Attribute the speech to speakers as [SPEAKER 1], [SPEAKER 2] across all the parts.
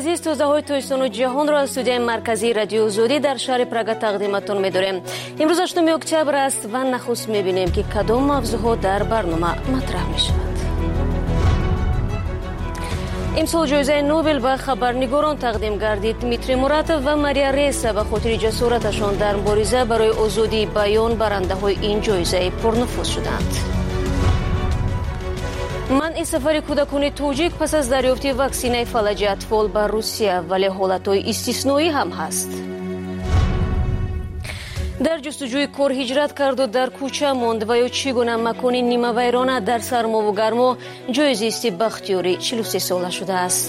[SPEAKER 1] азиз, тозаҳои тоистону ҷаҳонро аз студияи марказии радиои озодӣ дар шаҳри Прага тақдиматон медорем. имрӯз 8 октябр аст ва нахуст мебинем ки кадом мавзӯъҳо дар барнома матраҳ мешавад. имсол ҷоизаи Нобел ба хабарнигорон тақдим гардид. Дмитрий Муратов ва Мария Рейса ба хотири ҷасораташон дар мубориза барои озодии баён барандаҳои ин ҷоизаи пурнуфуз шуданд. манъи сафари кӯдакони тоҷик пас аз дарёфти ваксинаи фалаҷи атфол ба Русия, вале ҳолатҳои истисноӣ ҳам ҳаст. дар ҷустуҷӯи кор ҳиҷрат карду дар кӯча монд ва ё чӣ гуна макони нимавайрона дар сармову гармо ҷои зисти Бахтиёрӣ 43 сола шудааст.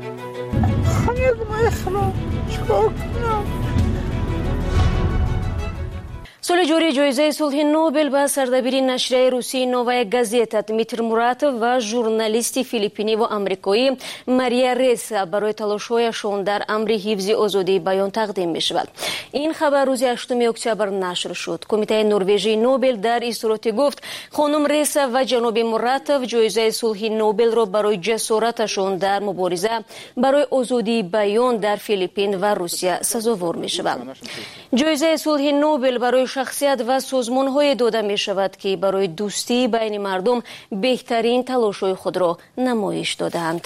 [SPEAKER 1] соли ҷорӣ ҷоизаи сулҳи Нобел ба сардабири нашрияи русии «Новая газета» Дмитрий Муратов ва журналисти филиппиниву амрикоӣ Мария Рейса барои талошҳояшон дар амри ҳифзи озодии баён тақдим мешавад. ин хабар рӯзи 8 октябр нашр шуд. Кумитаи норвежии Нобел дар изҳороте гуфт, хонум Рейса ва ҷаноби Муратов ҷоизаи сулҳи Нобелро барои ҷасораташон дар мубориза барои озодии баён дар Филиппин ва Русия сазовор мешаванд. ҷоизаи сулҳи Нобел барои шахсият ва созмонҳое дода мешавад ки барои дӯстии байни мардум беҳтарин талошҳои худро намоиш доданд.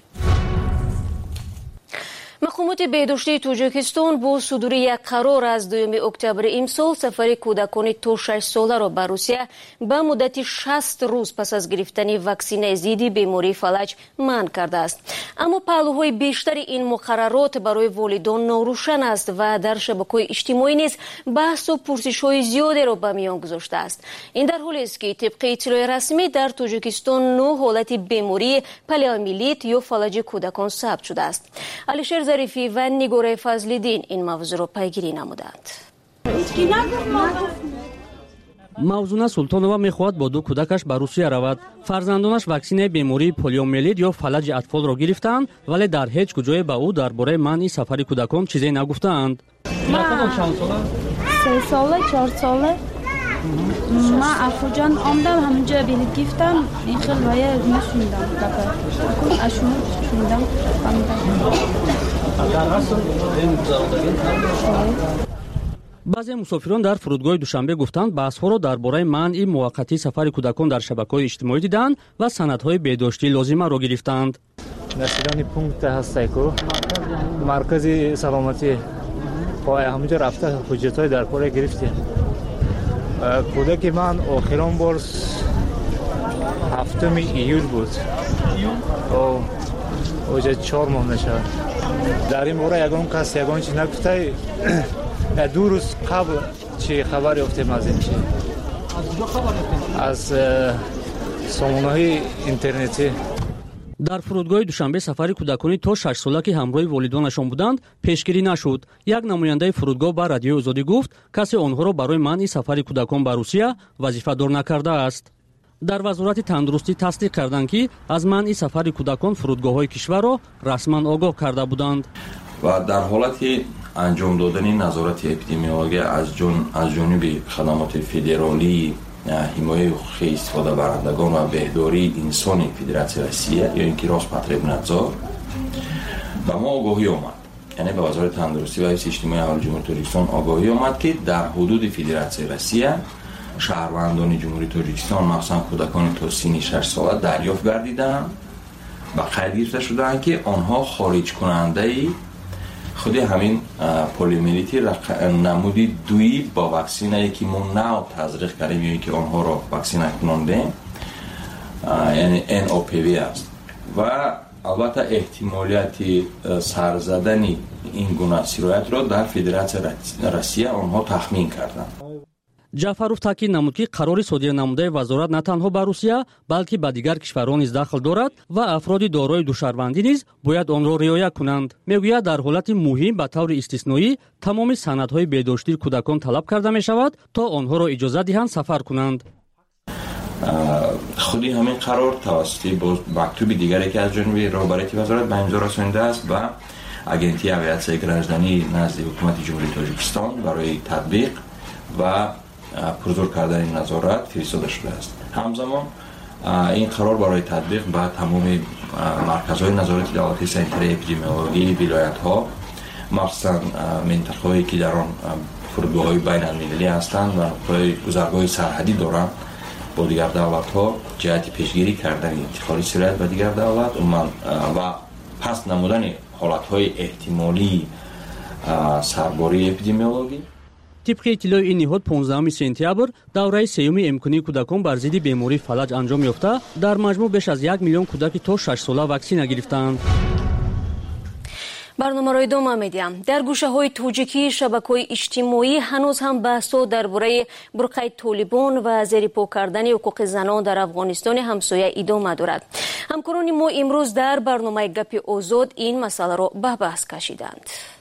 [SPEAKER 1] мақомоти беҳдоштии Тоҷикистон бо судури як қарор аз 2 октябри имсол сафари кӯдакони то 6 соларо ба Русия ба муддати 60 рӯз пас аз гирифтани ваксинаи зидди бемории фалаҷ манъ кардааст. аммо паҳлӯҳои бештари ин муқаррарот барои волидон норӯшан аст ва дар шабакаҳои иҷтимоӣ низ баҳсу пурсишҳои зиёдеро ба миён гузоштааст. ин дар ҳолест ки тибқи иттилои расмӣ дар Тоҷикистон 9 ҳолати бемории полиомиелит ё фалаҷи кӯдакон сабт шудааст. Алишер Зарифи ва Нигораи Фазлиддин ин мавзӯъро пайгирӣ намуданд.
[SPEAKER 2] мавзуна Султонова мехоҳад бо 2 кӯдакаш ба Русия равад. фарзандонаш ваксинаи бемории полиомиелит ё фалаҷи атфолро гирифтаанд, вале дар ҳеҷ куҷое ба ӯ дар бораи манъи сафари кӯдакон чизе нагуфтаанд.
[SPEAKER 3] 3 сола 4 сола ма афуҷан омдам ҳамҷа билет гифтам ин хел вая нишундам дака ашуну шундам
[SPEAKER 2] баъзе мусофирон дар фурудгоҳи Душанбе гуфтанд баҳсҳоро дар бораи манъи муваққатии сафари кӯдакон дар шабакаҳои иҷтимоӣ диданд ва санадҳои беҳдоштии лозимаро гирифтанд.
[SPEAKER 4] насирани пункта ҳастайку маркази саломатӣ ҳамҷа рафта ҳуҷҷатҳои дар пора гирифтем. кӯдаки ман охирон бор 7 июл буд. оҷа 4 моҳ мешавад. дар ин бора ягон кас ягон чи нагуфтай 2 рӯз қабл чи хабар ёфтем аз ин чи аз сомонаҳои интернетӣ.
[SPEAKER 2] дар фурудгоҳи Душанбе сафари кӯдакони то 6 сола ки ҳамроҳи волидонашон буданд пешгирӣ нашуд. як намояндаи фурудгоҳ ба радиои озодӣ гуфт, касе онҳоро барои манъи сафари кӯдакон ба Русия вазифадор накардааст. дар вазорати тандурустӣ тасдиқ карданд ки аз манъи сафари кӯдакон фурудгоҳҳои кишварро расман огоҳ карда буданд.
[SPEAKER 5] ва дар ҳолати анҷом додани назорати эпидемиология аз ҷониби хадамоти федералии ҳимояи ҳуқуқии истифодабарандагон ва беҳдории инсони Федератсияи Россия ё ин ки Роспотребнадзор ба мо огоҳӣ омад, яъне ба вазорати тандурустӣ ва ҳифзи иҷтимоии аҳолии ҷумҳурии Тоҷикистон огоҳӣ омад ки дар ҳудуди Федератсияи Россия шаҳрвандони ҷумҳурии Тоҷикистон махсусан кӯдакони то синни 6 сола дарёфт гардиданд ва қайд гирифта шуданд ки онҳо хориҷкунандаи худи ҳамин полиомиелити намуди 2 бо ваксинае ки мо нав тазриқ кардем ё ин ки онҳоро ваксина кунондем, яъне NOPV аст ва албатта эҳтимолияти сарзадани ин гуна сироятро дар Федератсияи Россия онҳо тахмин карданд.
[SPEAKER 2] ҷаъфаров таъкид намуд ки қарори содир намудаи вазорат на танҳо ба Русия, балки ба дигар кишварон низ дахл дорад ва афроди дорои душарвандӣ низ бояд онро риоя кунанд. мегӯяд дар ҳолати муҳим ба таври истисноӣ тамоми санадҳои беҳдоштии кӯдакон талаб карда мешавад, то онҳоро иҷозат диҳанд сафар кунанд.
[SPEAKER 5] худи ҳамин қарор тавассути мактуби дигаре ки аз ҷониби роҳбарияти вазорат ба имзо расонидааст ба агентии авиатсияи гражданӣ назди ҳукумати ҷумҳурии Тоҷикистон барои татбиқ ва пурзур кардани назорат фиристода шудааст. ҳамзамон این قرار برای تطبیق به تمام مرکزهای نظارت دولتی سنتر اپیدمیولوژی ولایت‌ها، مخصوصا منطقه‌هایی که در آن فرودگاه‌های بین‌المللی هستند و گذرگاه سرحدی دارند با دیگر دولت‌ها جهت پیشگیری کردن انتقال سرایت به دیگر دولت و پس نمودن حالت‌های احتمالی سرباری اپیدمیولوژی.
[SPEAKER 2] طبق اطلاع این نهاد 15 سپتامبر دوره سیوم امکانی کودکان بر ضد بیماری فلج انجام یافته در مجموع بیش از 1 میلیون کودک تا 6 ساله واکسینه گرفتند.
[SPEAKER 1] برنامه را ادامه میدیم. در گوشه های توجیکی شبکه‌های اجتماعی هنوز هم بحث‌ها درباره برقع طالبان و زیرپا کردن حقوق زنان در افغانستان همسایه ادامه دارد. همکاران ما امروز در برنامه گپ آزاد این مسئله را به بحث کشیدند.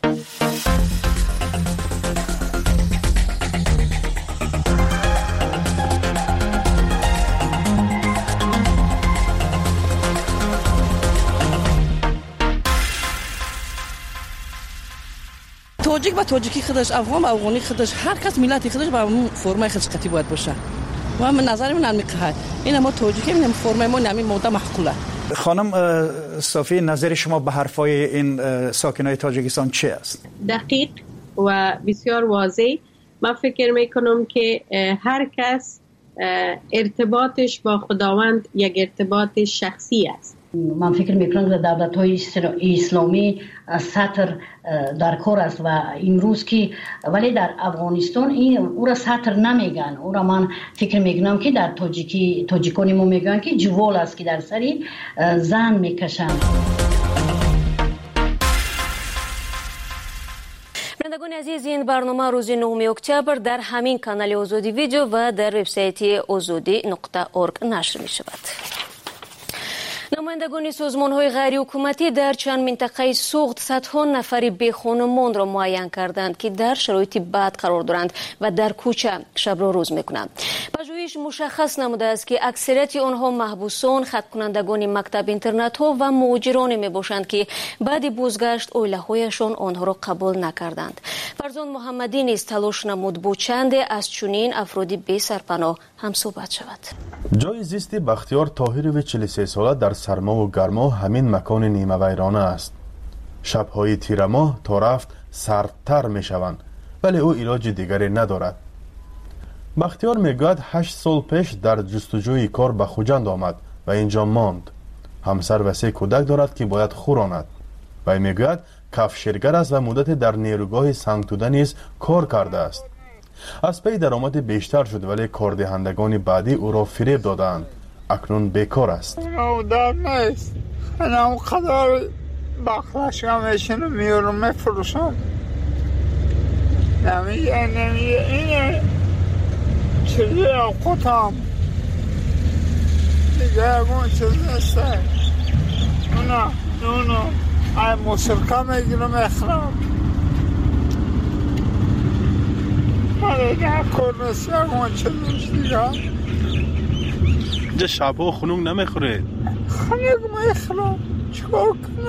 [SPEAKER 6] توجیک با توجیکی خودش، افغان با افغانی خودش، هر کس ملت خودش با اون فرمای خودش قطعی باید باشه. و من نظر من نمی‌خواد. این ما توجیکی می‌نیم فرمای ما نمی موده محقوله.
[SPEAKER 7] خانم صافی، نظر شما به حرفای این ساکنای تاجیکستان چی است؟
[SPEAKER 8] دقیق و بسیار واضح. من فکر میکنم که هر کس ارتباطش با خداوند یک ارتباط شخصی است.
[SPEAKER 9] من فکر میکنم که دولت‌های اسلامی سطر در کار است و امروز که ولی در افغانستان این او را سطر نمیگن. او را من فکر میکنم که در تاجیکانی ما میگن که جوال است که در سری زن میکشن.
[SPEAKER 1] بینندگان عزیز، این برنامه روز 9 اکتبر در همین کانال آزادی ویدیو و در وبسایت azadi.org نشر می شود. نمایندگان سازمان‌های غیر حکومتی در چند منطقه سوخت صدها نفر بیخانمان را معین کردند که در شرایط بد قرار دارند و در کوچه شب را روز می‌کنند. پژوهش مشخص نموده است که اکثریت آنها محبوسان، خط کنندگان مکتب اینترنت‌ها و مهاجران میباشند که بعد بازگشت عائله‌هایشان آنها را قبول نکردند. فرزان محمدی نیز تلاش نمود با چند از چنین افرادی بی سرپناه هم صحبت شود.
[SPEAKER 10] جای زیست بختیار طاهرویچ 43 ساله در سرما و گرما همین مکان نیمه ویرانه است. شب‌های تیر ماه تا رفت سردتر می‌شوند، ولی او علاج دیگری ندارد. بختیار میگوید 8 سال پیش در جستجوی کار به خوجند آمد و اینجا ماند. همسر و 3 کودک دارد که باید خوراند. و میگوید کفشیرگر است و مدت در نیروگاه سنگتوده نیز کار کرده است. از پی درآمد بیشتر شد ولی کاردهندگان بعدی او را فریب دادند. اکنون بیکار است.
[SPEAKER 11] در نیست. انا قدر بخلشم میشنم میارم میفروشم. نمیگه اینه چیزی اوقاتم دیگه اون چیز نیسته. نه ای موسیقی میگیرم اخرام ولی نه کورنسی اون چیزش دیگه
[SPEAKER 10] اینجا شبا خنوگ نمیخوره؟
[SPEAKER 11] خنوگ میخورم. چکار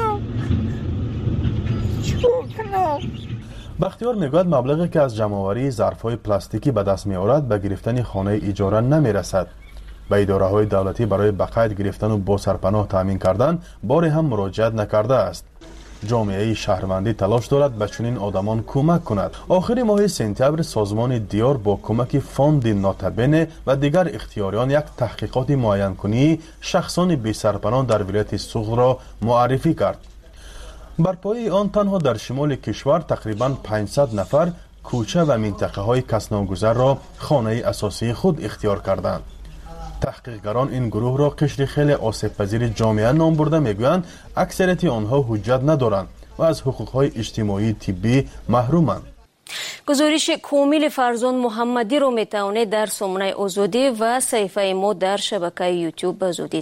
[SPEAKER 11] کنم؟
[SPEAKER 10] بختیار میگوید مبلغی که از جمع‌آوری ظرف‌های پلاستیکی به دست می‌آورد به گرفتن خانه اجاره نمی‌رسد. به اداره‌های دولتی برای بقایت گرفتن و با سرپناه تامین کردن باری هم مراجعت نکرده است. جامعه شهروندی تلاش دارد به چنین آدمان کمک کند. آخر ماه سپتامبر سازمان دیار با کمک فاند ناتبین و دیگر اختیاریان یک تحقیقات معین کنی شخصان بی سرپناه در ولایت سوخت را معرفی کرد. بر پایه آن تنها در شمال کشور تقریباً 500 نفر کوچه و منطقه های کسناگذر را خانه اساسی خود اختیار کردند. تحقیقگران این گروه را قشر خیلی آسیب پذیر جامعه نام برده میگویند اکثریت آنها حجت ندارند و از حقوقهای اجتماعی طبی محرومند.
[SPEAKER 1] گزارش کامل فرزان محمدی رو میتوانید در سامانه آزادی و صفحه ما در شبکه یوتیوب آزادی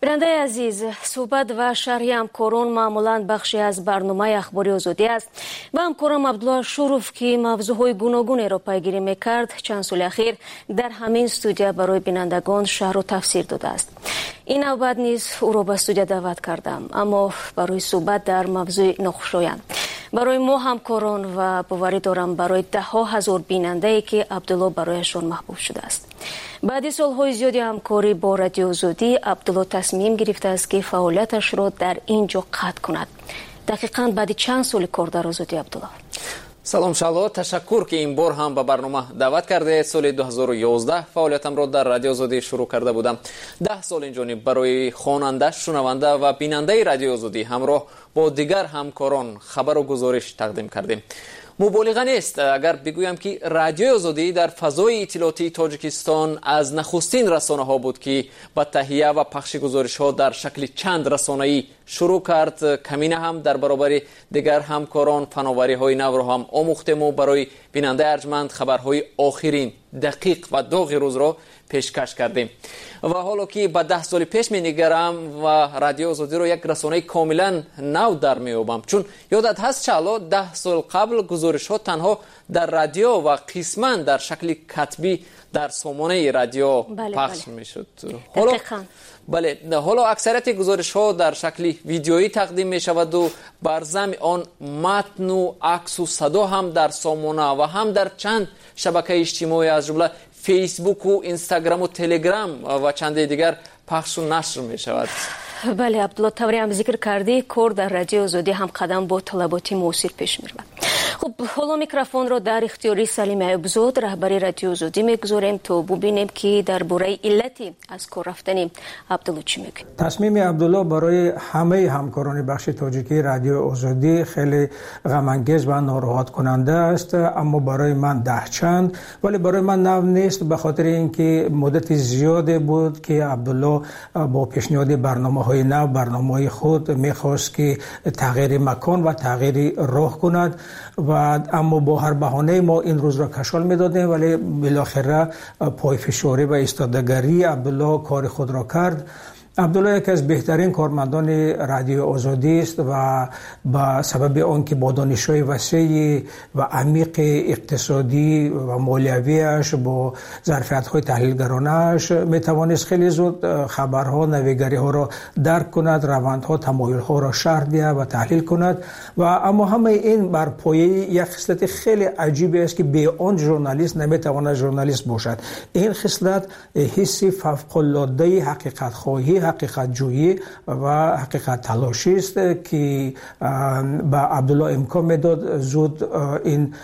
[SPEAKER 1] بیننده عزیز، صحبت و شرح همکاران معمولاً بخشی از برنامه اخباری آزادی است و همکارم عبدالله شروف که موضوعهای گوناگونی را پیگیری میکرد چند سال اخیر در همین استودیو برای بینندگان شرح و تفسیر داده است. این نوبت نیز او را به استودیو دعوت کردم، اما برای صحبت در موضوع ناخوشایند. برای ما همکاران و باوری دارم برای ده ها هزار بیننده که عبدالله برایشان محبوب شده است. بعد سالهای زیادی همکاری با رادیو آزادی، عبدالله تصمیم گرفته است که فعالیتش را در اینجا قطع کند. دقیقاً بعد چند سال کار در آزادی عبدالله؟
[SPEAKER 12] سلام شالو، تشکر که این بار هم به برنامه دعوت کرده. سال 2011 فعالیتم را در رادیو آزادی شروع کرده بودم. 10 سال اینجا برای خواننده، شنونده و بیننده رادیو آزادی همراه با دیگر همکاران خبر و گزارش تقدیم کردیم. مبالغه نیست اگر بگویم که رادیو آزادی در فضای اطلاعاتی تاجیکستان از نخستین رسانه ها بود که با تهیه و پخش گزارش ها در شکل چند رسانه‌ای شروع کرد. کمینه هم در برابر دیگر همکاران فناوری های نو را هم آموختیم و برای بیننده ارجمند خبرهای آخرین دقیق و داغ روز را پیشکش کردیم. و حالا که به 10 سال پیش می نگرم و رادیو آزادی رو یک رسانه کاملا نو در می یابم، چون یادت هست چالا 10 سال قبل گزارش ها تنها در رادیو و قسما در شکل کتبی در سامانه رادیو پخش می شد. حالا اکثریت گزارش ها در شکل ویدیویی تقدیم می شود و بر ضمن آن متن و عکس و صدا هم در سامانه و هم در چند شبکه اجتماعی از جمله فیسبوک و اینستاگرام و تلگرام و چند دیگر پخش و نشر می شود.
[SPEAKER 1] بله عبدالله، طوری هم ذکر کردی کار در رادیو آزادی هم قدم با طلباتی موثر پیش می رود. خب حالا میکروفون رو در اختیاری سلیم ایوبزاد رهبر رادیو آزادی میگذاریم تا ببینیم که درباره علتی از کار رفتن عبدالله چی میگه.
[SPEAKER 13] تصمیم عبدالله برای همه همکاران بخش تاجیکی رادیو آزادی خیلی غم انگیز و ناراحت کننده است، اما برای من دهچند، ولی برای من نو نیست، به خاطر اینکه مدت زیادی بود که عبدالله با پیشنهاد برنامه‌های نو، برنامه‌های خود میخواست که تغییر مکان و تغییر راه کند و اما با هر بهانه ما این روز را کشال میدادیم، ولی بالاخره پای فشاری و ایستادگی عبدالله کار خود را کرد. عبدالله یکی از بهترین کارمندان رادیو آزادی است و به سبب آنکه با دانش‌های وسیع و عمیق اقتصادی و مالیویش با ظرفیت‌های تحلیلگرانه‌اش می‌توانست خیلی زود خبرها، نویگری‌ها را درک کند، روندها، تمایل‌ها را شرح دهد و تحلیل کند و اما همه این بر پایه یک خصلت خیلی عجیبی است که به آن ژورنالیست نمی‌تواند ژورنالیست باشد. این خصلت حس فوق‌العاده حقیقت خواهی، حقیقت جویی و حقیقت تلاشی است که به عبدالله امکان میداد زود این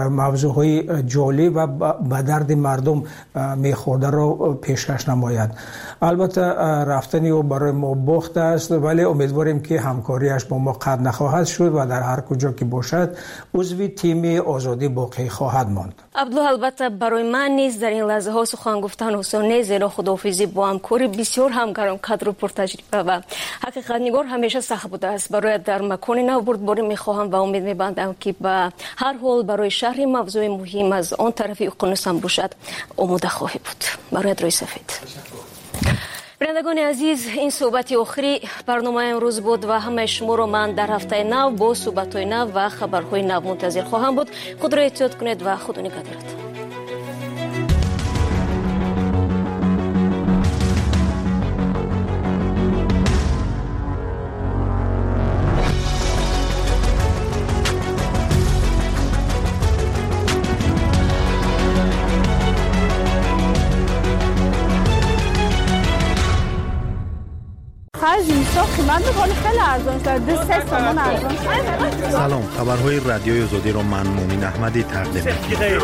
[SPEAKER 13] موضوعهای جالب و به درد مردم میخورده را پیشکش نماید. البته رفتنی او برای ما بخت است، ولی امیدواریم که همکاریش با ما قطع نخواهد شد و در هر کجا که باشد عضو تیم آزادی باقی خواهد ماند.
[SPEAKER 1] عبدالله، البته برای من نیز در این لحظه ها سخن گفتن آسان نیست، زیرا خداحافظی با همکاری بسیار همکارم قدر و پرتجربه و حقیقت نگار همیشه سخت بوده است. برای در مکان نو بردباری میخواهم و امید میبندم که به هر حال برای شرح موضوع مهم از آن طرف اقیانوس هم باشد آماده خواهی بود. برای رای سفید. بینندگان عزیز، این صحبت آخری برنامه امروز بود و همه شما رو من در هفته نو با صحبت‌های نو و خبرهای نو منتظر خواهم بود. خود را احتیاط کنید و خدا نگهدارت.
[SPEAKER 10] سلام، خبرهای رادیوی آزادی را من مومن احمدی تقدیم می‌کنم.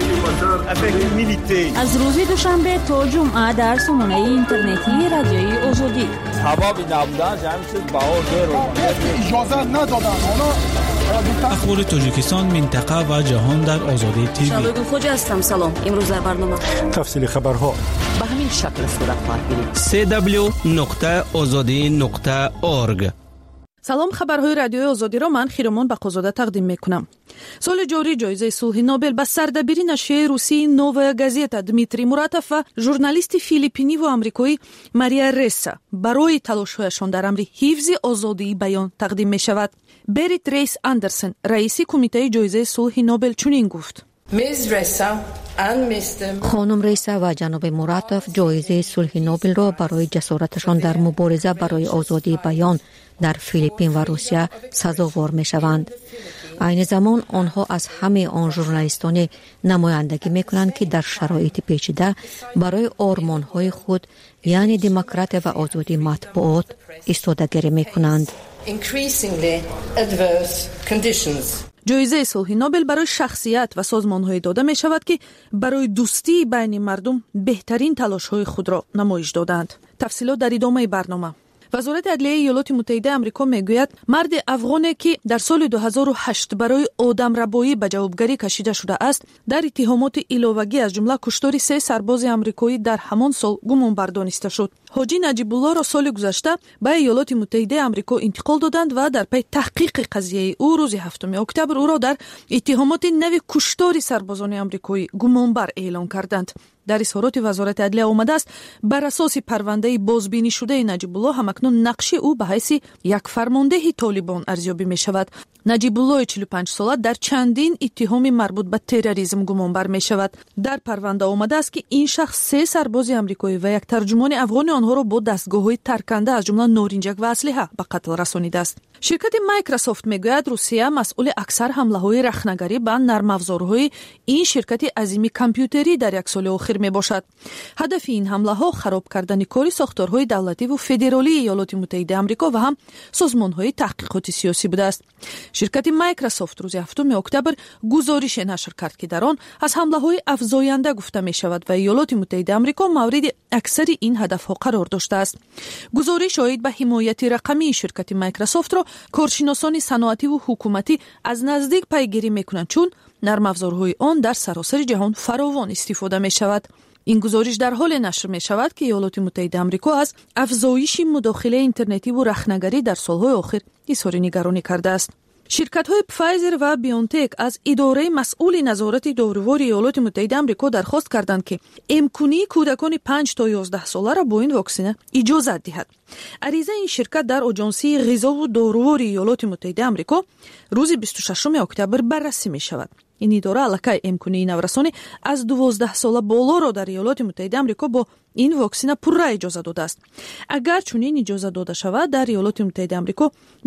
[SPEAKER 14] از روز دوشنبه تا جمعه در سامانه اینترنتی رادیوی آزادی.
[SPEAKER 15] سبب نبودن جمع شد بهار
[SPEAKER 16] اجازه ندادن.
[SPEAKER 17] اخبار تاجیکستان، منطقه و جهان در آزادی تیوی.
[SPEAKER 1] شالوی خوجا هستم. سلام. امروز در برنامه
[SPEAKER 10] تفصیل خبرها
[SPEAKER 6] به همین شکل صورت خواهد گرفت.
[SPEAKER 17] www.azadi.org
[SPEAKER 18] салом, хабарҳои радиои озодиро ман Хиромон Бақозода тақдим мекунам. соли ҷорӣ ҷоизаи сулҳи Нобел ба сардабири нашрияи русии Новая газета Дмитрий Муратов ва журналисти филиппиниву амрикоӣ Мария Ресса барои талошҳояшон дар амри ҳифзи озодии баён тақдим мешавад. Берит Рейс Андерсен, раиси кумитаи ҷоизаи сулҳи Нобел чунин гуфт:
[SPEAKER 19] خانم ریسا و جناب مراتف جایزه صلح نوبل را برای جسارتشان در مبارزه برای آزادی بیان در فیلیپین و روسیه سزاوار می شوند. عین زمان آنها از همه آن ژورنالیستان نمایندگی می کنند که در شرایط پیچیده برای آرمان‌های خود یعنی دموکراسی و آزادی مطبوعات ایستادگی می کنند.
[SPEAKER 18] ҷоизаи сулҳи Нобел барои шахсият ва созмонҳое дода мешавад ки барои дӯстии байни мардум беҳтарин талошҳои худро намоиш доданд. тафсилот дар идомаи барнома. вазорати адлияи иёлоти муттаҳидаи амрико мегӯяд марди афғоне ки дар соли 2008 барои одамрабоӣ ба ҷавобгарӣ кашида шудааст дар иттиҳомоти иловагӣ аз ҷумла куштори 3 сарбози амрикоӣ дар ҳамон сол гумонбар дониста шуд. ҳоҷӣ Наҷибуллоро соли гузашта ба иёлоти муттаҳидаи амрико интиқол доданд ва дар пай таҳқиқи казияи ӯ рӯзи 7 октябр ӯро дар иттиҳомоти нави куштори сарбозони амрикоӣ гумонбар эълон карданд. дар изҳороти вазорати адлия омадааст бар асоси парвандаи бозбинишудаи Наҷибулло ҳамакнун нақши ӯ ба ҳайси як фармондеҳи Толибон арзёбӣ мешавад. Наҷибуллои 45 сола дар чандин иттиҳоми марбут ба терроризм гумонбар мешавад. дар парванда омадааст ки ин шахс 3 сарбози амрикоӣ ва як тарҷумони афғони онҳоро бо дастгоҳҳои тарканда аз ҷумла норинҷак ва аслиҳа ба қатл расонидааст. ширкати Microsoft мегӯяд Русия масъули аксар ҳамлаҳои рахнагарӣ ба нармафзорҳои ин ширкати азими компютерӣ дар як соли охир мебошад. ҳадафи ин ҳамлаҳо хароб кардани кори сохторҳои давлативу федералии иёлоти муттаҳидаи амрико ва ҳам созмонҳои таҳқиқоти сиёсӣ будааст. ширкати Microsoft рӯзи 7 октябр гузорише нашр кард ки дар он аз ҳамлаҳои афзоянда гуфта мешавад ва иёлоти муттаҳидаи амрико мавриди аксари ин ҳадафҳо қарор доштааст. гузориш оид ба ҳимояти рақамии ширкати Microsoft-ро коршиносони саноативу ҳукуматӣ аз наздик пайгирӣ мекунанд, чун нармафзорҳои он дар саросари ҷаҳон фаровон истифода мешавад. ин гузориш дар ҳоле нашр мешавад ки иёлоти муттаҳидаи амрико аз афзоиши мудохилаи интернетиву рахнагарӣ дар солҳои охир изҳори нигаронӣ кардааст. ширкатҳои Pfizer ва BioNTech аз идораи масъули назорати дорувори иёлоти муттаҳидаи амрико дархост карданд ки эмкунии кӯдакони 5 то 11 соларо бо ин воксина иҷозат диҳад. ариза ин ширкат дар оҷонсии ғизову дорувори иёлоти муттаҳидаи амрико рӯзи 26 октябр баррасӣ мешавад. ин идора аллакай эмкунии наврасонӣ аз 12 сола болоро дар иёлоти муттаҳидаи амрико бо ин воксина пурра иҷоза додааст. агар чунин иҷоза дода шавад дар иёлоти муттаҳидаи амрико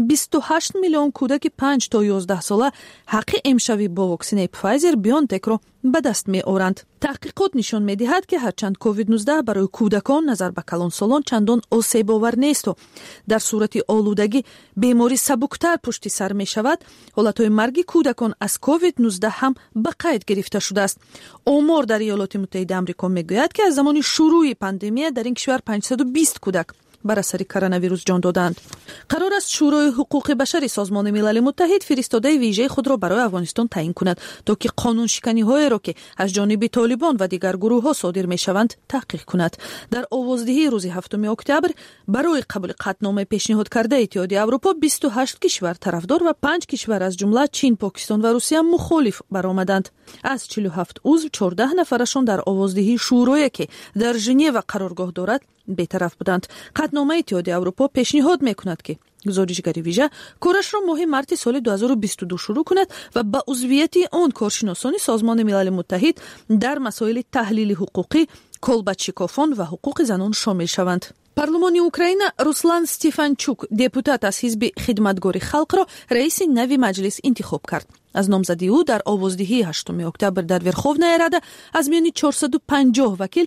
[SPEAKER 18] 28 миллион кӯдаки 5 то 11 сола ҳаққи эмшавӣ бо воксинаи Pfizer BioNTech-ро ба даст меоранд. таҳқиқот нишон медиҳад ки ҳарчанд COVID-19 барои кӯдакон назар ба калонсолон чандон осебовар несту дар сурати олудагӣ беморӣ сабуктар пушти сар мешавад, ҳолатҳои марги кӯдакон аз COVID-19 ҳам ба қайд гирифта шудааст. омор дар иёлоти муттаҳидаи амрико мегӯяд ки аз замони шурӯъи пандемия дар ин кишвар 520 кӯдак бар асари коронавирус ҷон доданд. қарор аст шӯрои ҳуқуқи башари созмони милали муттаҳид фиристодаи вижаи худро барои Афғонистон таъин кунад, то ки қонуншиканиҳоеро ки аз ҷониби Толибон ва дигар гурӯҳҳо содир мешаванд таҳқиқ кунад. дар овоздиҳии рӯзи 7 октябр барои қабули қатномаи пешниҳодкардаи Иттиҳоди Аврупо 28 кишвар тарафдор ва 5 кишвар аз ҷумла Чин, Покистон ва Русия мухолиф баромаданд. аз 47 узв 14 нафарашон дар овоздиҳии шӯрое ки дар Женева қароргоҳ дорад бетараф буданд. қатномаи Иттиҳоди Аврупо пешниҳод мекунад ки гузоришгари вижа корашро моҳи марти соли 2022 шурӯъ кунад ва ба узвияти он коршиносони Созмони Милали Муттаҳид дар масоили таҳлили ҳуқуқӣ, колбачикофон ва ҳуқуқи занон шомил шаванд. парлумони Украина Руслан Стефанчук, депутат аз ҳизби Хидматгори халқро раиси нави маҷлис интихоб кард. аз номзадии ӯ дар овоздиҳии 8 октябр дар Верховная Рада аз миёни 450 вакил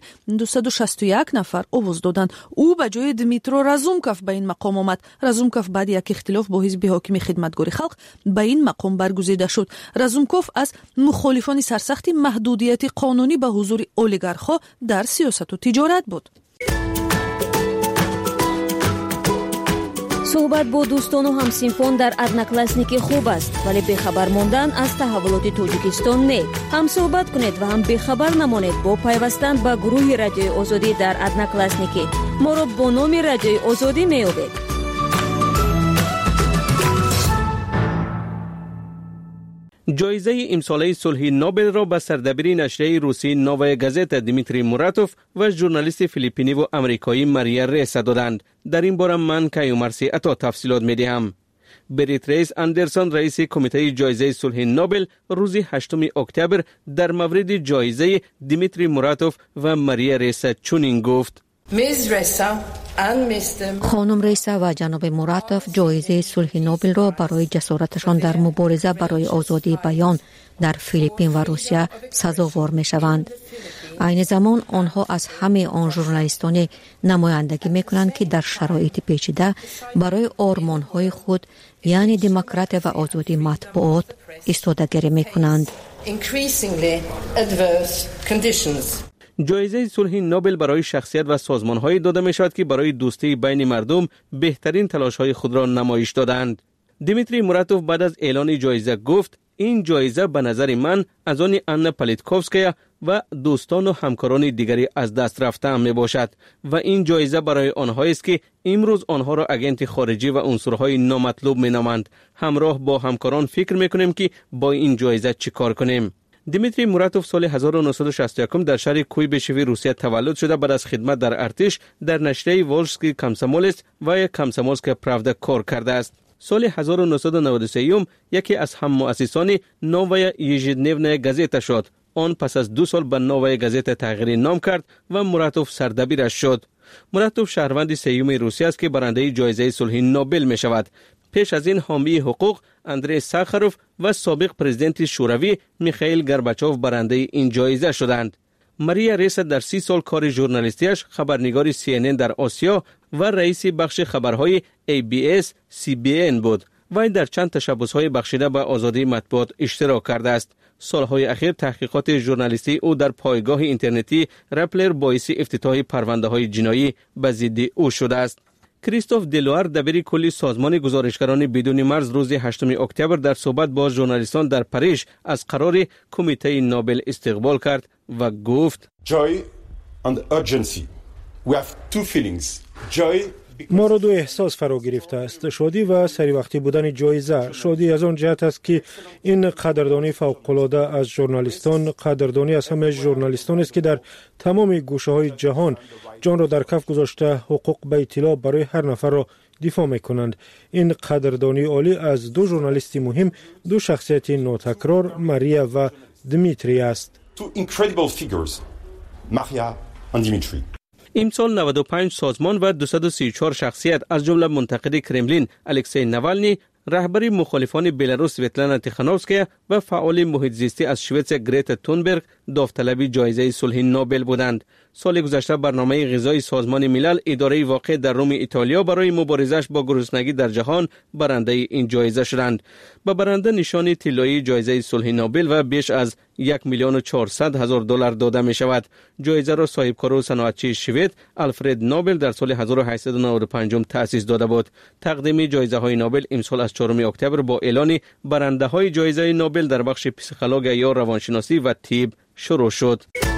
[SPEAKER 18] 261 нафар овоз доданд. ӯ ба ҷои Дмитро Разумков ба ин мақом омад. Разумков баъди як ихтилоф бо ҳизби ҳокими Хидматгори халқ ба ин мақом баргузида шуд. Разумков аз мухолифони сарсахти маҳдудияти қонунӣ ба ҳузури олигархҳо дар сиёсату тиҷорат буд.
[SPEAKER 1] суҳбат бо дӯстону ҳамсинфон дар одноклассники хуб аст, вале бехабар мондан аз таҳаввулоти Тоҷикистон не. ҳам суҳбат кунед ва ҳам бехабар намонед бо пайвастан ба гурӯҳи Радиои Озодӣ дар одноклассники. моро бо номи Радиои Озодӣ меёбед.
[SPEAKER 20] جایزه امساله صلح نوبل را به سردبیر نشریه روسی نووای گازتا دیمیتری موراتوف و ژورنالیست فیلیپینی و آمریکایی ماریا ریس دادند. در این باره من کیومرسی عطا تفصیلات می‌دهم. بریت ریس اندرسون رئیس کمیته جایزه صلح نوبل روز 8 اکتبر در مورد جایزه دیمیتری موراتوف و ماریا ریس چنین گفت:
[SPEAKER 19] خانم ریسا و جناب موراتوف جایزه صلح نوبل را برای جسارتشان در مبارزه برای آزادی بیان در فیلیپین و روسیه سزاوار می شوند. عین زمان آنها از همه آن ژورنالیستان نمایندگی می کنند که در شرایط پیچیده برای آرمان‌های خود یعنی دموکراسی و آزادی مطبوعات ایستادگی می کنند.
[SPEAKER 20] جایزه صلح نوبل برای شخصیت و سازمان‌های داده می‌شود که برای دوستی بین مردم بهترین تلاش‌های خود را نمایش دادند. دیمیتری موراتوف بعد از اعلان جایزه گفت: این جایزه به نظر من از آن آنا پالیتکوفسکایا و دوستان و همکاران دیگری از دست رفته می باشد و این جایزه برای آنهایی است که امروز آنها را اگنت خارجی و عنصرهای نامطلوب می نامند. همراه با همکاران فکر می کنیم که با این جایزه چی کار کنیم. دیمیتری موراتوف سال 1961 در شهر کویبشیو روسیه تولد شده. بعد از خدمت در ارتش در نشریه ولژسکی کامسومولتس و کامسومولسکا پراودا کار کرده است. سال 1993 یکی از هم مؤسسان نووای یژدنیونا گازتا شد. آن پس از 2 سال به نووای گازتا تغییر نام کرد و موراتوف سردبیرش شد. موراتوف شهروند سیوم روسیه است که برنده جایزه صلح نوبل می شود. پیش از این حامی حقوق اندری ساخاروف و سابق پرزیدنت شوروی میخائیل گورباچوف برنده این جایزه شدند. ماریا ریس در 30 سال کار ژورنالیستیش خبرنگار CNN در آسیا و رئیس بخش خبرهای ABS CBN بود و در چند تشبس‌های بخشیده به آزادی مطبوعات اشتراک کرده است. سالهای اخیر تحقیقات ژورنالیستی او در پایگاه اینترنتی رپلر باعث افتتاح پرونده‌های جنایی به ضد او شده است. کریستوف دلوار دبیر کلی سازمان گزارشگران بدون مرز روز 8 اکتبر در صحبت با ژورنالیستان در پاریژ از قرار کمیته نوبل استقبال کرد و گفت:
[SPEAKER 21] Joy and urgency. We have two feelings. Joy
[SPEAKER 22] ما را 2 احساس فرا گرفته است: شادی و سری وقتی بودن جایزه. شادی از آن جهت است که این قدردانی فوق‌العاده از ژورنالیستان، قدردانی از همه ژورنالیستان است که در تمام گوشه‌های جهان جان را در کف گذاشته حقوق به اطلاع برای هر نفر را دفاع می‌کنند. این قدردانی عالی از 2 ژورنالیست مهم، 2 شخصیت ناتکرار، ماریا و دیمیتری است.
[SPEAKER 21] Two incredible figures, Maria and Dimitri.
[SPEAKER 20] امسال 95 سازمان و 234 شخصیت از جمله منتقد کرملین الکسی ناوالنی، رهبر مخالفان بلاروس سویتلانا تیخانوفسکیا و فعال محیط زیستی از شوئد گرتا تونبرگ داوطلب جایزه صلح نوبل بودند. سال گذشته برنامه غذای سازمان ملل اداره واقع در روم ایتالیا برای مبارزش با گرسنگی در جهان برنده این جایزه شدند. به برنده نشان طلایی جایزه صلح نوبل و بیش از 1,400,000 دلار داده می شود. جایزه را صاحبکار و صنعتچی شوئد آلفرد نوبل در سال 1895 تأسیس داده بود. تقدیم جایزه های نوبل امسال از 4 اکتبر با اعلان برنده های جایزه نوبل در بخش پسیکولوژی یا روانشناسی و طب شروع شد.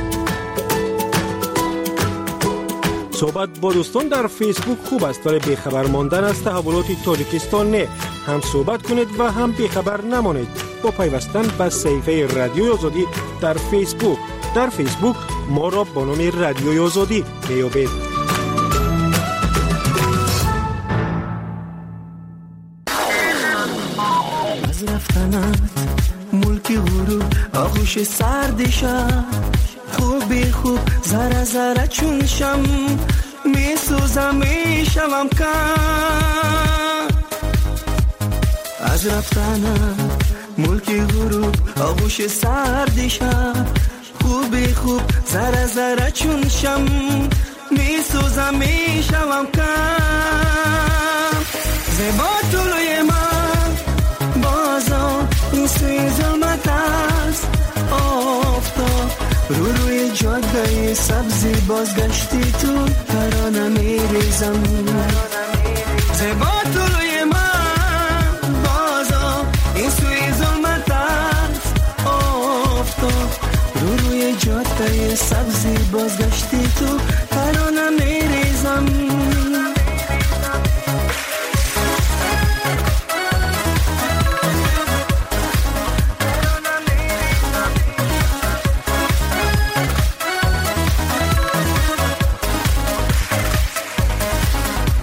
[SPEAKER 22] صحبت با دوستان در فیسبوک خوب است ولی بیخبر ماندن از تحولات تاجیکستان نه. هم صحبت کنید و هم بیخبر نمانید با پیوستن به صفحه رادیوی آزادی در فیسبوک. در فیسبوک ما را با نام رادیوی آزادی میابید.
[SPEAKER 23] از رفتنت ملک غرور آغوش سردشم خوبی خوب ذره ذره چون شم میسوزم میشوم کم از رفتنت ملک غروب آغوش سردشم خوبی خوب ذره ذره چون شم میسوزم میشوم کم زیبا طلوی من بازم این سوی ظلمت است آفتاب روی جاده سبزی بازگشتی تو ترانه میریزم زیبا طلوی من بازم این سوی ظلمت است آفتاب روی جاده سبزی بازگشتی تو ترانه میریزم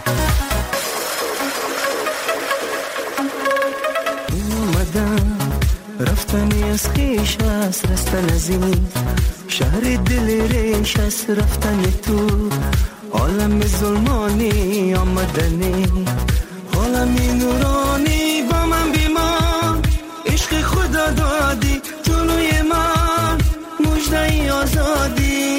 [SPEAKER 23] رفتنی از خیش است رستن از این شهر دل ریش است رفتن تو عالم ظلمانی آمدنی عالمی نورانی با من بیمان عشق خدا دادی جلوی من مژده آزادی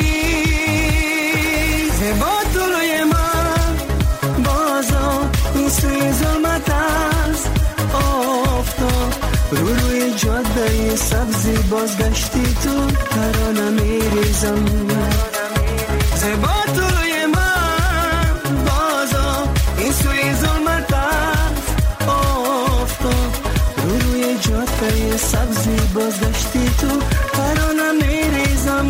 [SPEAKER 23] زیبا جلوی من بازا این سوی ظلمت است آفتاب روی جاده سبزی بازگشتی تو ترانه میریزم زیبا طلوی من بازا این سوی ظلمت است آفتاب روی جاده سبزی بازگشتی تو ترانه میریزم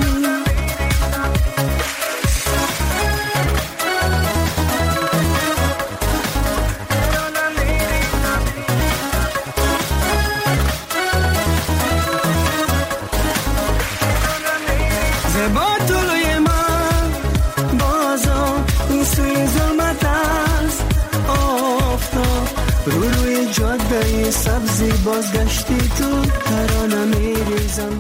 [SPEAKER 23] سبزی بازگشتی تو ترانه میریزم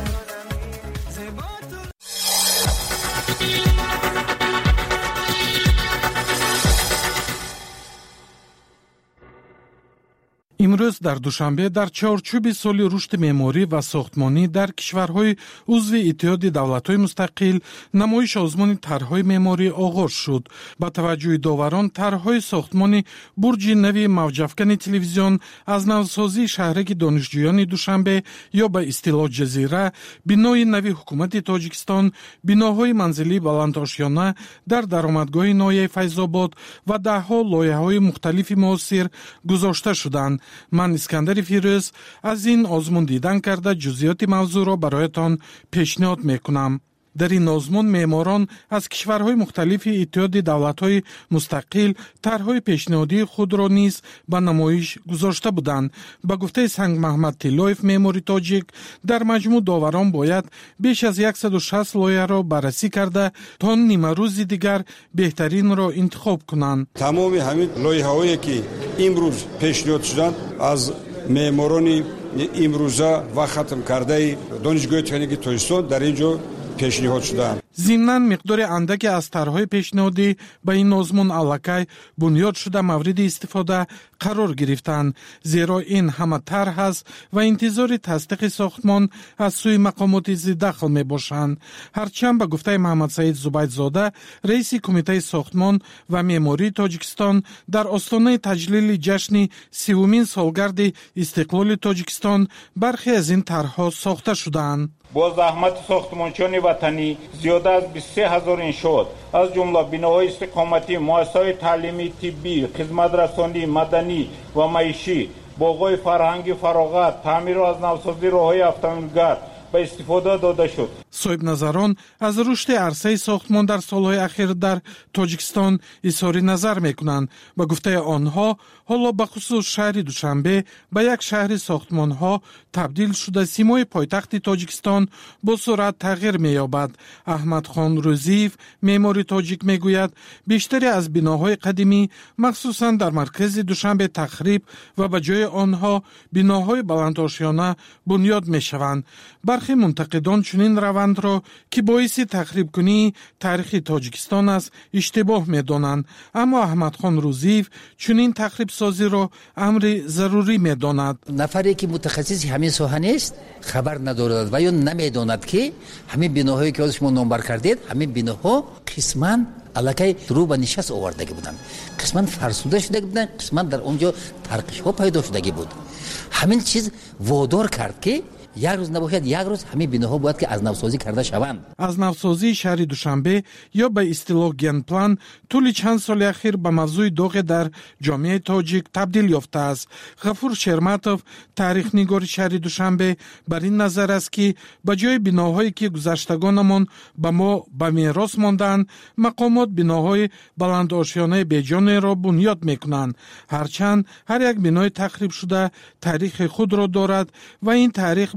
[SPEAKER 3] امروز در دوشنبه در چارچوب سال رشد معماری و ساختمانی در کشورهای عضو اتحاد دولت‌های مستقل نمایش آزمون طرح‌های معماری آغاز شد. با توجه داوران طرح‌های ساختمان برج نوی موج‌افکن تلویزیون از نوسازی شهرک دانشجویان دوشنبه یا به اصطلاح جزیره، بنای نوی حکومت تاجیکستان، بناهای منزلی بلندآشیانه در درآمدگاه ناحیه فیض‌آباد و ده‌ها لایحه‌های مختلف معاصر گذاشته شدند. من اسکندر فیروز از این آزمون دیدن کرده جزئیات موضوع را برایتان پیشنهاد میکنم. در این آزمون معماران از کشورهای مختلف اتحاد دولت‌های مستقل طرح‌های پیشنهادی خود را نیز به نمایش گذاشته بودند. به گفته سنگ محمد طلایف معماری تاجیک، در مجموع داوران باید بیش از 160 لایحه را بررسی کرده تا نیمه روز دیگر بهترین را انتخاب کنند.
[SPEAKER 4] تمام همین لایحه‌هایی که امروز پیشنهاد شدند از معماران امروزه و ختم کرده دانشگاه تکنیکی تاجیکستان در اینجا پیشنهاد شدند.
[SPEAKER 3] ضمناً مقدار اندکی از طرح‌های پیشنهادی به این آزمون الکی بنیاد شده مورد استفاده قرار گرفتند، زیرا این همه طرح است و انتظار تصدیق ساختمان از سوی مقامات ذی‌دخل میباشند. هرچند به گفته محمد سعید زبیدزاده، رئیس کمیته ساختمان و معماری تاجیکستان، در آستانه تجلیل جشن 30مین سالگرد استقلال تاجیکستان برخی از این طرح‌ها ساخته شدند.
[SPEAKER 5] با زحمت ساختمانچیان وطنی زیاده از 23,000 انشاءات از جمله بناهای استقامتی، مؤسسه‌های تعلیمی، طبی، خدمت رسانی، مدنی و معیشی، باغ‌های فرهنگی فراغت، تعمیر و از نوسازی راه‌های اتومبیلگرد به استفاده داده شد.
[SPEAKER 3] صاحب نظران از رشد عرصه ساختمان در سالهای اخیر در تاجیکستان اظهار نظر میکنند. با گفته آنها حالا به خصوص شهر دوشنبه به یک شهر ساختمانها تبدیل شده سیمای پایتخت تاجیکستان با سرعت تغییر مییابد. احمد خان روزیف معمار تاجیک میگوید بیشتری از بناهای قدیمی مخصوصا در مرکز دوشنبه تخریب و به جای آنها بناهای بلندآشیانه بنیاد میشوند. برخی منتقدان چنین روند را که باعث تخریب کنی تاریخ تاجیکستان است اشتباه می‌دانند، اما احمد خان روزیف چنین تخریب سازی را امر ضروری می‌داند.
[SPEAKER 24] نفری که متخصص همین ساحه نیست خبر ندارد و یا نمی‌داند که همین بناهایی که شما نامبر کردید همین بناها قسماً الکی رو به نشست آوردگی بودند، قسماً فرسوده شده بودند، قسماً در اونجا ترقش‌ها پیدا شده بود. همین چیز وادار کرد که یک روز نباشد یک روز همین بناها باید که از نوسازی کرده شوند.
[SPEAKER 3] از نوسازی شهر دوشنبه یا به اصطلاح گن پلان طول چند سال اخیر به موضوع داغ در جامعه تاجیک تبدیل یافته است. غفور شرمتوف تاریخ نگار شهر دوشنبه بر این نظر است که به جای بناهایی که گذشتگانمان به ما به میراث ماندند، مقامات بناهای بلندآشیانه بیجان را بنیاد میکنند. هرچند هر یک بنای تخریب شده تاریخ خود را دارد و این تاریخ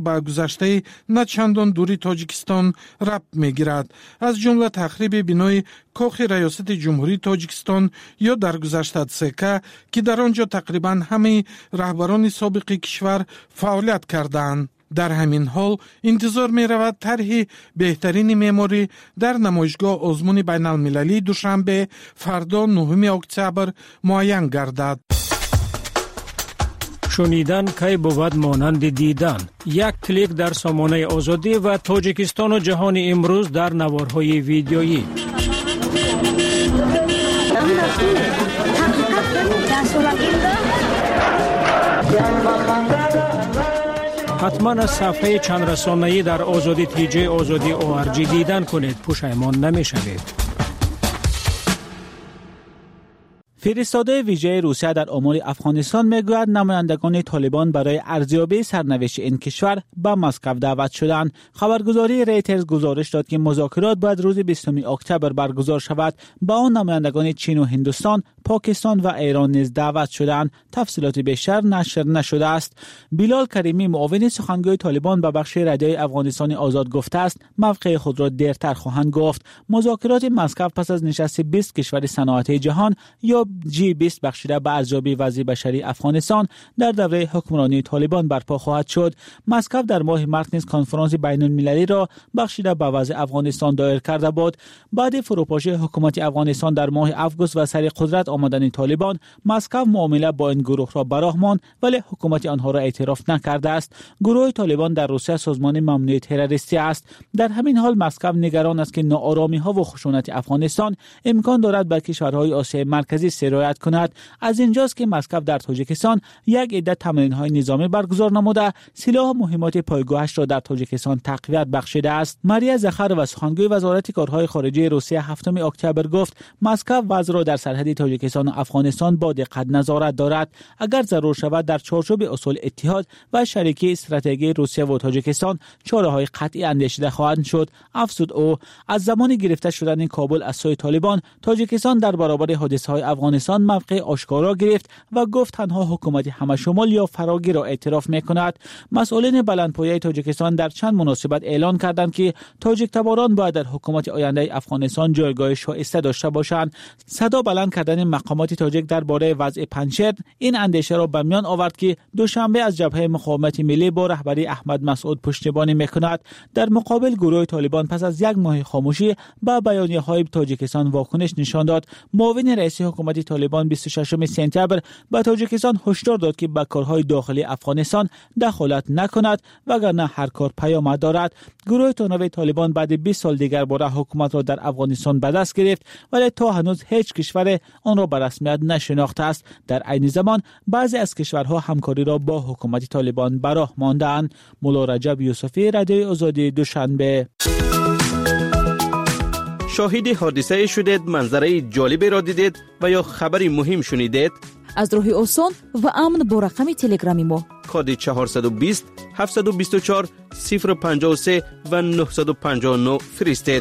[SPEAKER 3] به گذشته نه چندان دوری تاجیکستان ربط میگیرد. از جمله تخریب بنای کاخ ریاست جمهوری تاجیکستان یا در گذشته سکه که در آنجا تقریبا همه رهبران سابق کشور فعالیت کردند. در همین حال انتظار می رود طرح بهترین معماری در نمایشگاه آزمون بین المللی دوشنبه فردا 9 اکتبر معین گردد.
[SPEAKER 13] شنیدن کی بود مانند دیدن. یک کلیک در سامانه آزادی و تاجیکستان و جهان امروز در نوارهای ویدیویی. حتما از صفحه چند رسانه‌ای در آزادی تیجی آزادی ORG دیدن کنید، پشیمان نمی‌شوید.
[SPEAKER 2] فرستاده ویژه روسیه در امور افغانستان میگوید نمایندگان طالبان برای ارزیابی سرنوشت این کشور به مسکو دعوت شدند. خبرگزاری ریترز گزارش داد که مذاکرات باید روز 20 اکتبر برگزار شود. با آن نمایندگان چین و هندوستان، پاکستان و ایران نیز دعوت شدند. تفصیلات بیشتر نشر نشده است. بلال کریمی معاون سخنگوی طالبان به بخش رادیوی افغانستان آزاد گفته است موقع خود را دیرتر خواهند گفت. مذاکرات مسکو پس از نشست 20 کشور صنعتی جهان یا G20 بخشیده به ارزیابی وضع بشری افغانستان در دوره حکمرانی طالبان برپا خواهد شد. مسکو در ماه مارس نیز کنفرانس بین المللی را بخشیده به وضع افغانستان دایر کرده بود. بعد فروپاشی حکومت افغانستان در ماه آگوست و سر قدرت آمدن طالبان، مسکو معامله با این گروه را براه ماند ولی حکومت آنها را اعتراف نکرده است. گروه طالبان در روسیه سازمان ممنوع تروریستی است. در همین حال مسکو نگران است که ناآرامی ها و خشونت افغانستان امکان دارد بر کشورهای آسیای مرکزی سرایت کند. از اینجاست که مسکو در تاجیکستان یک عده تمرین‌های نظامی برگزار نموده سلاح مهمات پایگاهش را در تاجیکستان تقویت بخشیده است. ماریا زخر و سخنگوی وزارت کارهای خارجه روسیه 7 اکتبر گفت مسکو وضع را در سرحد تاجیکستان و افغانستان با دقت نظارت دارد. اگر ضرور شود در چارچوب اصول اتحاد و شریکی استراتژی روسیه و تاجیکستان چاره‌های قطعی اندیشیده خواهند شد. افزود او از زمان گرفته شدن کابل از سوی طالبان، تاجیکستان در برابر حادثه‌های افغانستان موقع آشکارا گرفت و گفت تنها حکومت همشمول یا فراگیر را اعتراف می‌کند. مسئولین بلندپایه تاجیکستان در چند مناسبت اعلان کردند که تاجیک تباران باید در حکومت آینده افغانستان جایگاه شایسته داشته باشند. صدا بلند کردن مقامات تاجیک درباره وضع پنجشیر این اندیشه را به میان آورد که دوشنبه از جبهه مقاومت ملی با رهبری احمد مسعود پشتیبانی می‌کند. در مقابل گروه طالبان پس از یک ماه خاموشی با بیانیه‌های تاجیکستان واکنش نشان داد. معاون رئیس حکومت طالبان 26 سپتامبر به تاجیکستان هشدار داد که به کارهای داخلی افغانستان دخالت نکند وگرنه هر کار پیامد دارد. گروه تنوع طالبان بعد 20 سال دیگر باره حکومت را در افغانستان به دست گرفت ولی تا هنوز هیچ کشور آن را به رسمیت نشناخته است. در عین زمان بعضی از کشورها همکاری را با حکومت طالبان براه مانده‌اند. مولا رجب یوسفی، رادیوی آزادی، دوشنبه.
[SPEAKER 20] شاهد حادثه شدید، منظره جالبی را دیدید و یا خبری مهم شنیدید؟
[SPEAKER 18] از راه آسان و امن با رقم تلگرامی ما
[SPEAKER 20] کد 420 724 053 و 959 فرستید.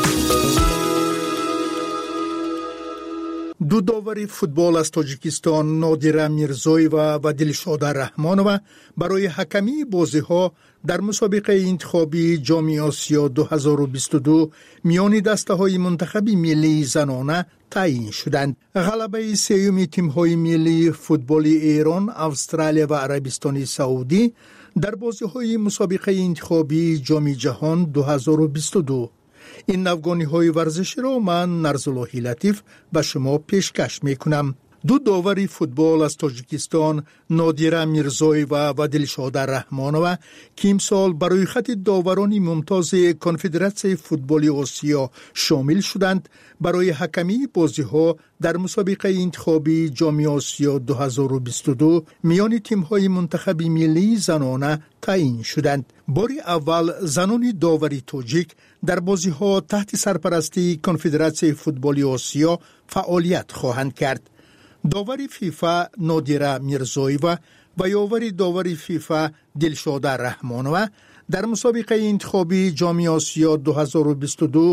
[SPEAKER 16] دو داور فوتبال از تاجیکستان نادیره میرزویوا و دلشاده رحمانова برای حکمی بازی‌ها در مسابقه انتخابی جام آسیا 2022 میان دسته‌های منتخب ملی زنانه تعیین شدند. غلبه سوم تیم‌های ملی فوتبال ایران، استرالیا و عربستان سعودی در بازی‌های مسابقه انتخابی جام جهان 2022. این نوگانی‌های ورزشی را من نرزاللهی لطیف به شما پیشکش می‌کنم. دو داور فوتبال از تاجیکستان نادیره میرزویوا و دلشاده رحمانova که امسال برای خط داوران ممتاز کنفدراسیون فوتبال آسیا شامل شدند برای حکمی بازی‌ها در مسابقه انتخابی جام آسیا 2022 میان تیم‌های منتخب ملی زنانه تعیین شدند. بار اول زنان داوری تاجیک در بازی‌ها تحت سرپرستی کنفدراسیون فوتبال آسیا فعالیت خواهند کرد. داوری فیفا نادیره میرزویوا و یاوری داوری فیفا دلشاده رحمانova در مسابقه انتخابی جام آسیا 2022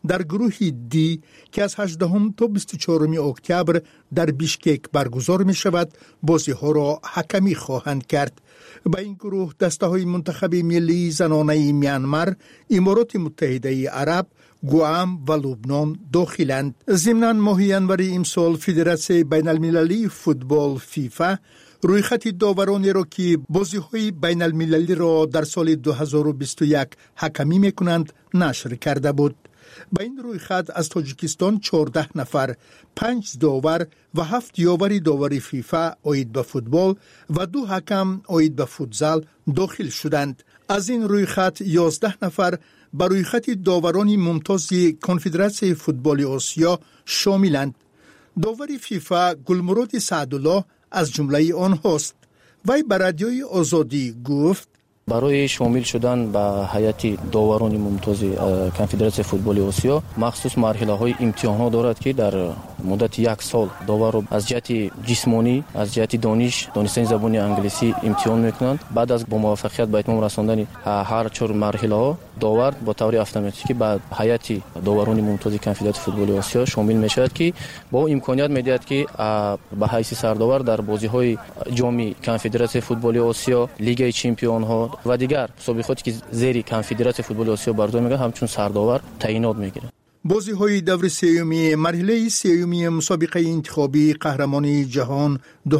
[SPEAKER 16] در گروه دی که از 18 تا 24 اکتبر در بیشکک برگزار می شود بازی ها را حکمی خواهند کرد. به این گروه دسته های منتخب ملی زنانه میانمار، امارات متحده عرب، گوام و لبنان داخلند. ضمناً ماه ینور امسال فدراسیون بین المللی فوتبال فیفا رویخط داورانی را که بازی‌های بین المللی را در سال 2021 حکمی می‌کنند نشر کرده بود. با این رویخط از تاجیکستان 14 نفر، 5 داور و 7 یاور داوری فیفا عاید به فوتبال و 2 حکم عاید به فوتزال داخل شدند. از این رویخط 11 نفر بر رویخط داوران ممتاز کنفدراسیون فوتبال آسیا شاملند. داوری فیفا گلمراد سعدالله از جمله آنهاست. وی بر رادیوی آزادی گفت
[SPEAKER 7] برای شامل شدن به هیئت داوران ممتاز کنفدراسیون فوتبال آسیا مخصوص مرحله‌های امتحانات دارد که در مدت 1 سال داور را از جهت جسمانی، از جهت دانستن زبان انگلیسی امتحان میکنند. بعد از با موفقیت به اتمام رساندن هر 4 مرحله ها داور با طور اتوماتیکی به هیئت داوران ممتاز کنفدراسیون فوتبال آسیا شامل میشود که با امکانیت میدهد که به حیث سرداور در بازی‌های جام کنفدراسیون فوتبال آسیا، لیگ چمپیون ها و دیگر مسابقاتی که زیر کنفدراسیون فوتبال آسیا برگزار می‌گردد همچون سرداور تعیینات می‌گیرد.
[SPEAKER 16] بازی‌های دور سوم مرحله سوم مسابقه انتخابی قهرمانی جهان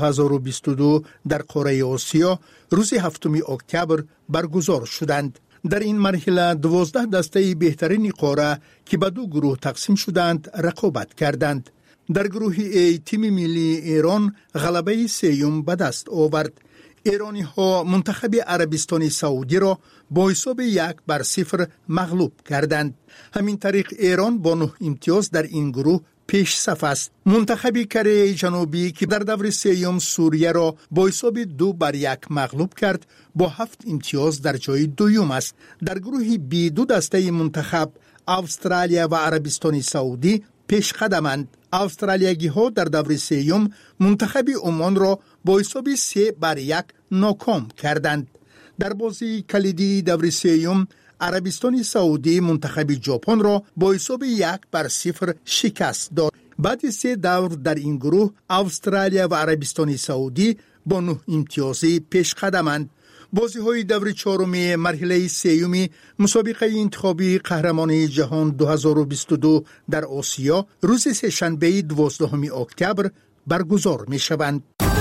[SPEAKER 16] 2022 در قاره آسیا روز 7 اکتبر برگزار شدند. در این مرحله 12 دسته بهترین قاره که به 2 گروه تقسیم شدند رقابت کردند. در گروه ای تیم ملی ایران غلبه سوم به دست آورد. ایرانی ها منتخب عربستان سعودی را با حساب 1-0 مغلوب کردند. همین طریق ایران با 9 امتیاز در این گروه پیش صف است. منتخب کره جنوبی که در دور سوم سوریه را با حساب 2-1 مغلوب کرد با 7 امتیاز در جای دوم است. در گروه بی 2 دسته منتخب استرالیا و عربستان سعودی پیش قدمند. استرالیایی ها در دور سوم منتخب عمان را با حساب 3-1 ناکام کردند. در بازی کلیدی دور سوم عربستان سعودی منتخب ژاپن را با حساب 1-0 شکست داد. بعد 3 دور در این گروه استرالیا و عربستان سعودی با 9 امتیازی پیش قدمند. بازی‌های دور 4 مرحله سوم مسابقه انتخابی قهرمانی جهان 2022 در آسیا روز سه‌شنبه 12 اکتبر برگزار می‌شوند.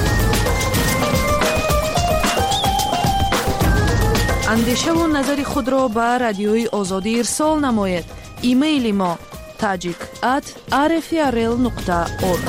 [SPEAKER 18] اندیشه و نظر خود را به رادیوی آزادی ارسال نمایید. ایمیل ما tajik@rfrl.org.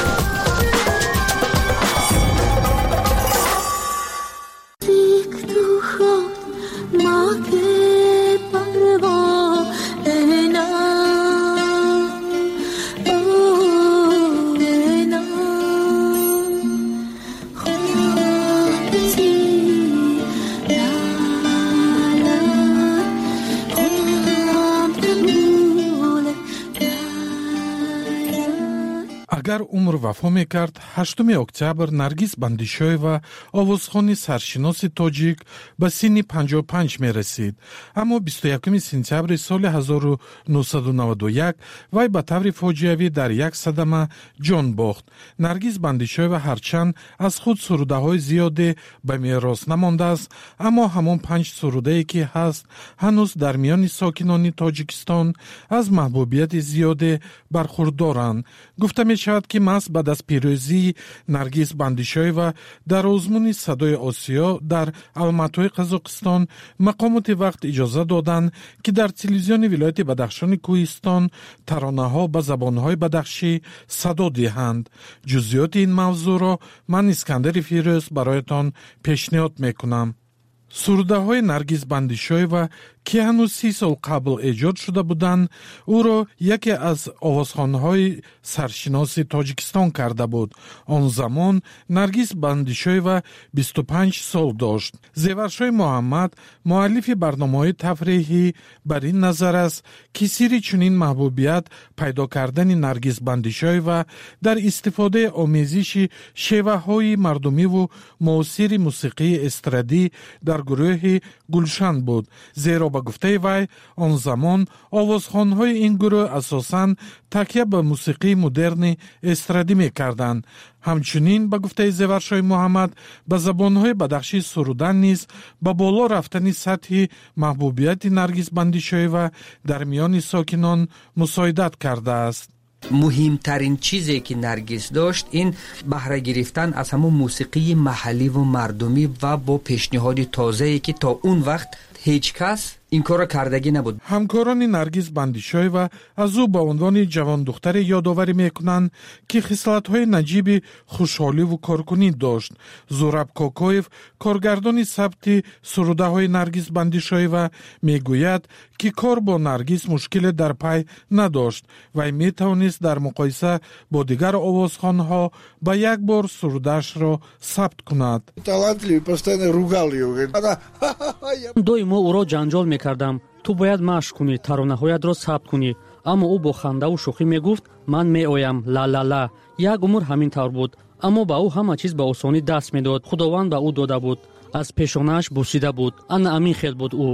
[SPEAKER 3] اگر عمر وفا میکرد 8 اکتبر نرگس بندیشویوا آوازخوان سرشناس تاجیک به سن 55 میرسید. اما 21 سپتامبر سال 1991 وی به طور فاجعه‌ای در یک صدمه جان باخت. نرگس بندیشویوا هرچند از خود سروده های زیاده به میراث نمانده است، اما همان 5 سروده که هست هنوز در میان ساکنان تاجیکستان از محبوبیت زیاده برخوردارند. گفته می شود که محض بعد از پیروزی نرگس بندیشویوا در آزمون صدای آسیا در الماتوی قزاقستان مقامات وقت اجازه دادند که در تلویزیون ولایت بدخشان کوهستان ترانه ها به زبان های بدخشی صدا دهند. جزئیات این موضوع را من اسکندر فیروز برایتان پیشنهاد میکنم. سروده های نرگس بندیشویوا که هنوز 30 سال قبل ایجاد شده بودند او را یکی از آوازخوان‌های سرشناس تاجیکستان کرده بود. آن زمان نرگس بندیشویوا 25 سال داشت. زیورشاه محمد مؤلف برنامه‌های تفریحی بر این نظر است که سر چنین محبوبیت پیدا کردن نرگس بندیشویوا در استفاده آمیزش شیوه‌های مردمی و معاصر موسیقی استرادی در گروه گلشن بود، زیرا зеро ба гуфтаи вай он замон овозхонҳои ин гурӯҳ асосан такя ба мусиқии модерни эстрадӣ мекарданд. ҳамчунин ба гуфтаи зеваршоҳи муҳаммад ба забонҳои бадахшии сурудан низ ба боло рафтани сатҳи маҳбубияти Наргиз Бандишоева дар миёни сокинон мусоидат кардааст.
[SPEAKER 8] муҳимтарин чизе ки Наргиз дошт ин баҳра гирифтан аз ҳамон мусиқии маҳалливу мардумӣ ва бо пешниҳоди тозае ки то он вақт ҳеҷ кас ин корро кардагӣ набуд.
[SPEAKER 3] ҳамкорони Наргиз Бандишоева аз ӯ ба унвони ҷавондухтаре ёдоварӣ мекунанд ки хислатҳои наҷиби хушҳоливу коркунӣ дошт. Зураб Кокоев, коргардони сабти сурудаҳои Наргиз Бандишоева, мегӯяд ки кор бо Наргиз мушкиле дар пай надошт. Вай метавонист дар муқоиса бо дигар овозхонҳо ба як бор сурудаашро сабт кунад.
[SPEAKER 9] доимо ӯро ҷанҷол мекардам. ту бояд машқ кунӣ, таронаҳоятро сабт кунӣ. аммо ӯ бо хандаву шӯхӣ мегуфт ман меоям ла. як умр ҳамин тавр буд. аммо ба ӯ ҳама чиз ба осонӣ даст медод. худованд ба ӯ дода буд. аз пешонааш бусида буд. ана амин хел буд ӯ.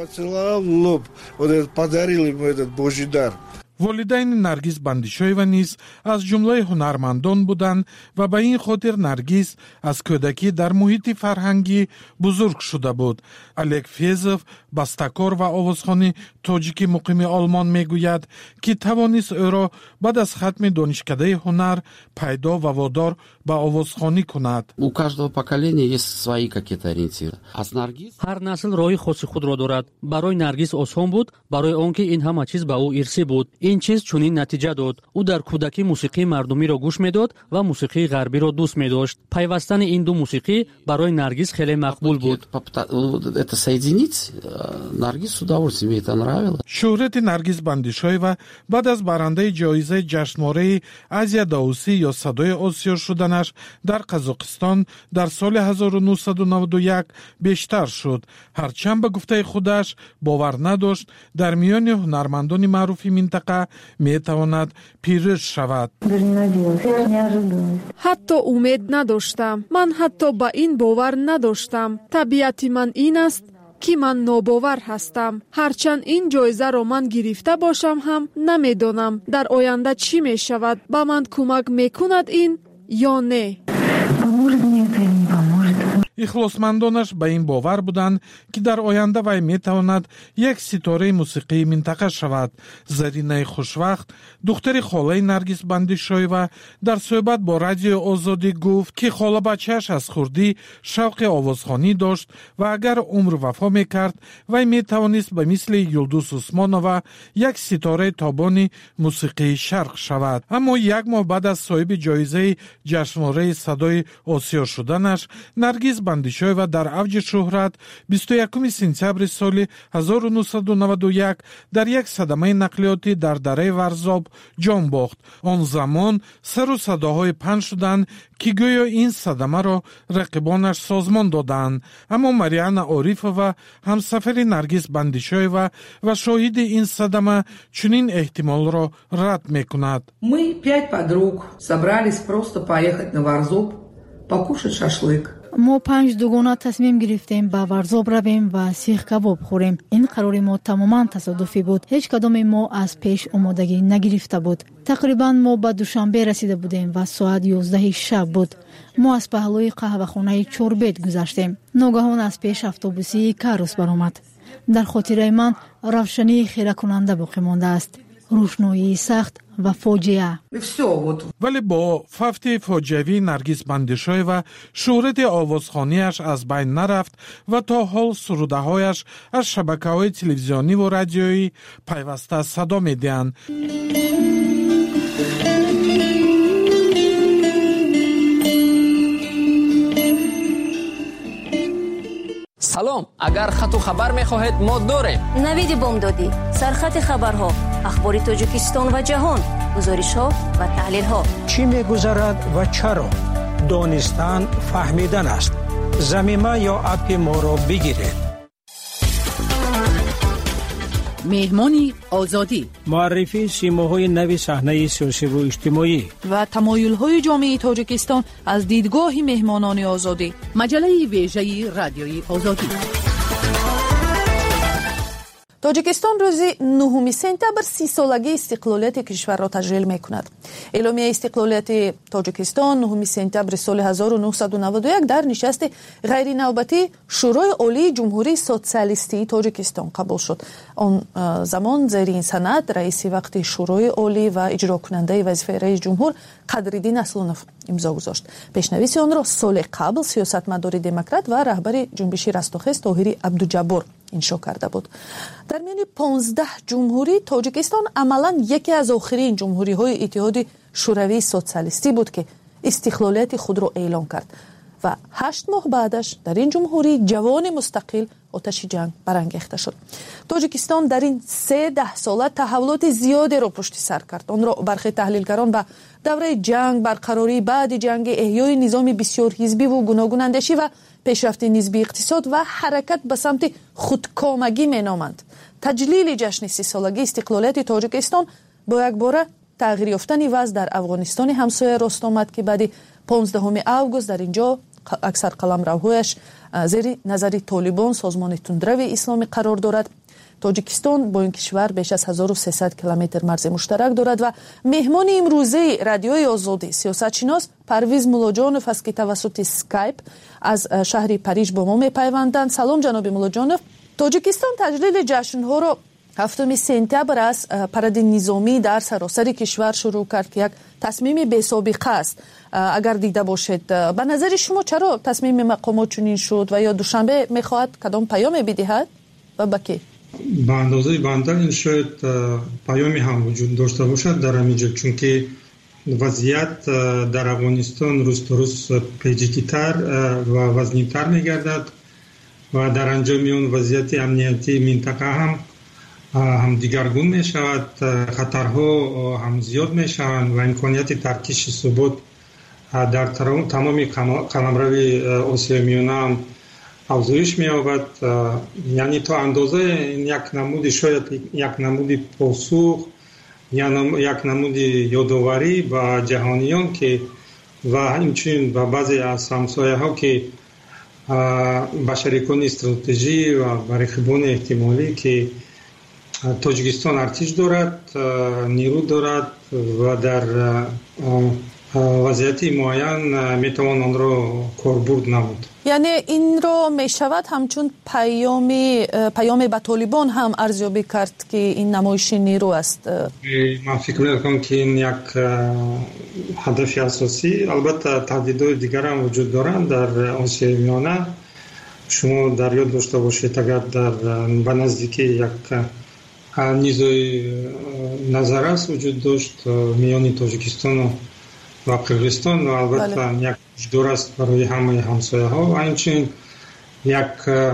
[SPEAKER 3] волидайни Наргиз Бандишоева низ аз ҷумлаи ҳунармандон буданд ва ба ин хотир Наргиз аз кӯдакӣ дар муҳити фарҳангӣ бузург шуда буд. Олег Фезов, бастакор ва овозхони тоҷики муқими Олмон, мегӯяд ки тавонист ӯро баъд аз хатми донишкадаи ҳунар пайдо ва водор ба овозхонӣ кунад.
[SPEAKER 11] У каждого поколения есть свои какие-то ориентиры. Аз Наргиз
[SPEAKER 9] ҳар насл роҳи хоси худро дорад. барои Наргиз осон буд, барои он ки ин ҳама чиз ба ӯ ирсӣ буд. ин чиз чунин натиҷа дод. ӯ дар кӯдакӣ мусиқии мардумиро гӯш медод ва мусиқии ғарбиро дӯст медошт. пайвастани ин ду мусиқӣ барои Наргиз хеле мақбул буд.
[SPEAKER 11] это соединить Наргиз с удовольствием, ей это нравилось.
[SPEAKER 3] шӯҳрати Наргиз Бандишоева баъд аз барандаи ҷоизаи ҷашнвораи Азия Даусӣ ё Садои Осиё шуданаш дар Қазоқистон дар соли 1991 бештар шуд. ҳарчанд ба гуфтаи худаш бовар надошт дар миёни ҳунармандони маъруфи минтақа метавонад пирӯз шавад.
[SPEAKER 12] ҳатто умед надоштам. ман ҳатто ба ин бовар надоштам. табиати ман ин аст ки ман нобовар ҳастам. ҳарчанд ин ҷоизаро ман гирифта бошам ҳам намедонам дар оянда чӣ мешавад. ба ман кӯмак мекунад ин ё не?
[SPEAKER 3] ихлосмандонаш ба ин бовар буданд ки дар оянда вай метавонад як ситораи мусиқии минтақа шавад. Заринаи Хушвақт, духтари холаи Наргиз Бандишоева, дар суҳбат бо Радиои Озодӣ гуфт ки холабачааш аз хурдӣ шавқи овозхонӣ дошт ва агар умр вафо мекард, вай метавонист ба мисли Юлдуз Усмонова як ситораи тобони мусиқии Шарқ шавад. Аммо як моҳ баъд аз соҳиби ҷоизаи ҷашнвораи Садои Осиё шуданаш, Наргиз Бандишоева дар авҷи шӯҳрат 21 сентябри соли 1991 дар як садамаи нақлиётӣ дар дараи Варзоб ҷон бохт. Он замон сару садоҳои паҳн шуданд ки гӯё ин садамаро рақибонаш созмон доданд. Аммо Мариана Орифова, ҳамсафари Наргиз Бандишоева ва шоҳиди ин садама, чунин эҳтимолро рад мекунад.
[SPEAKER 25] Мы 5 подруг собрались просто поехать на Варзоб покушать шашлык.
[SPEAKER 26] мо 5 дугона тасмим гирифтем ба Варзоб равем ва сих кабоб хӯрем. ин қарори мо тамоман тасодуфӣ буд. ҳеҷ кадоми мо аз пеш омодагӣ нагирифта буд. тақрибан мо ба Душанбе расида будем ва соат 11 шаб буд. мо аз паҳлӯи қаҳвахонаи Чорбет гузаштем. ногаҳон аз пеш автобуси Карус баромад. дар хотираи ман равшании хиракунанда боқӣ мондааст. рӯшноии сахт ва фоҷиа.
[SPEAKER 3] вале бо фавти фоҷиавии Наргиз Бандишоева шӯҳрати овозхониаш аз байн нарафт ва то ҳол сурудаҳояш аз шабакаҳои телевизиониву радиоӣ пайваста садо медиҳанд.
[SPEAKER 15] салом, агар хату хабар мехоҳед мо дорем.
[SPEAKER 1] навиди бомдодӣ, сархати хабарҳо, ахбори Тоҷикистон ва ҷаҳон, гузоришҳо ва таҳлилҳо.
[SPEAKER 13] чӣ мегузарад ва чаро? донистан фаҳмидан аст. замима ё апи моро бигиред.
[SPEAKER 18] меҳмони озодӣ,
[SPEAKER 13] муаррифии симоҳои нави саҳнаи сиёсиву иҷтимоӣ
[SPEAKER 18] ва тамоюлҳои ҷомеаи Тоҷикистон аз дидгоҳи меҳмонони озодӣ. маҷалаи вежаи радиои озодӣ. тоҷикистон рӯзи 9 сентябр 30 солагии истиқлолияти кишварро таҷлил мекунад. эъломияи истиқлолияти тоҷикистон 9 сентябри соли 1991 дар нишасти ғайринавбатии шӯрои олии ҷумҳурии социалистии тоҷикистон қабул шуд. он замон зери ин санад раиси вақти шӯрои олӣ ва иҷрокунандаи вазифаи раис ҷумҳур қадриддин аслонов имзо гузошт. пешнависи онро соли қабл сиёсатмадори демократ ва раҳбари ҷунбиши растохез тоҳири абдуҷаббор иншо карда буд. дар миёни 15 ҷумҳурӣ тоҷикистон амалан яке аз охирин ҷумҳуриҳои иттиҳоди шӯравии социалистӣ буд ки истиқлолияти худро эълон кард ва 8 моҳ баъдаш дар ин ҷумҳурӣ ҷавони мустақил оташи ҷанг барангехта шуд. тоҷикистон дар ин 13 сола таҳаввулоти зиёдеро пушти сар кард. онро бархе таҳлилгарон ба давраи ҷанг, барқарории баъди ҷанги, эҳёи низоми бисёрҳизбиву гуногунандешӣ ва пешрафти нисби иқтисод ва ҳаракат ба самти худкомагӣ меноманд. таҷлили ҷашни 30-солагии истиқлолияти тоҷикистон бо якбора тағйир ёфтани вазъ дар афғонистони ҳамсоя рост омад ки баъди 15 август дар ин ҷо аксар қаламравҳояш зери назари толибон, созмони тундрави исломӣ қарор дорад. тоҷикистон бо ин кишвар беш аз 1300 километр марзи муштарак дорад ва меҳмони имрӯзаи радиои озодӣ сиёсатшинос Парвиз Муллоҷонов аст ки тавассути скайп аз шаҳри Париж бо мо мепайванданд. салом ҷаноби Муллоҷонов. тоҷикистон таҷлили ҷашнҳоро 7 сентябр аз паради низомӣ дар саросари кишвар шурӯъ кард ки як тасмими бесобиқа аст. агар дида бошед, ба назари шумо чаро тасмими мақомот чунин шуд ва ё душанбе мехоҳад кадом паёме бидиҳад ва ба ки?
[SPEAKER 6] ба андозаи банда ин шояд паёме ҳам вуҷуд дошта бошад дар ҳаминҷо, чунки вазъият дар афғонистон рӯзтарӯз пеҷикитар ва вазнинтар мегардад ва дар анҷоми он вазъияти амниятии минтақа ҳам дигаргун мешавад, хатарҳо ҳам зиёд мешаванд ва имконияти таркиши субот дар тамоми қаламрави Осиёи Миёна ҳам афзоиш меёбад. яъне то андозае як намуди шояд як намуди посух, як намуди ёдоварӣ ба ҷаҳониён ки ва ҳамчунин ба баъзе аз ҳамсояҳо ки ба шарикони стратеҷӣ ва ба рақибони эҳтимолӣ ки тоҷикистон артиш дорад, нерӯ дорад ва дар вазъияти муайян метавон онро корбурд намуд.
[SPEAKER 18] яъне инро мешавад ҳамчун паёме ба толибон ҳам арзёбӣ кард ки ин намоиши нерӯ аст?
[SPEAKER 6] ман фикр мекунам ки ин як ҳадафи асосӣ. албатта таҳдидҳои дигар ҳам вуҷуд доранд дар Осиёи Миёна. шумо дар ёд дошта бошед, агар ба наздикӣ як низои назаррас вуҷуд дошт миёни тоҷикистону ва қирғизистон ва албатта як ҳушдор аст барои ҳамаи ҳамсояҳо ва инчунин як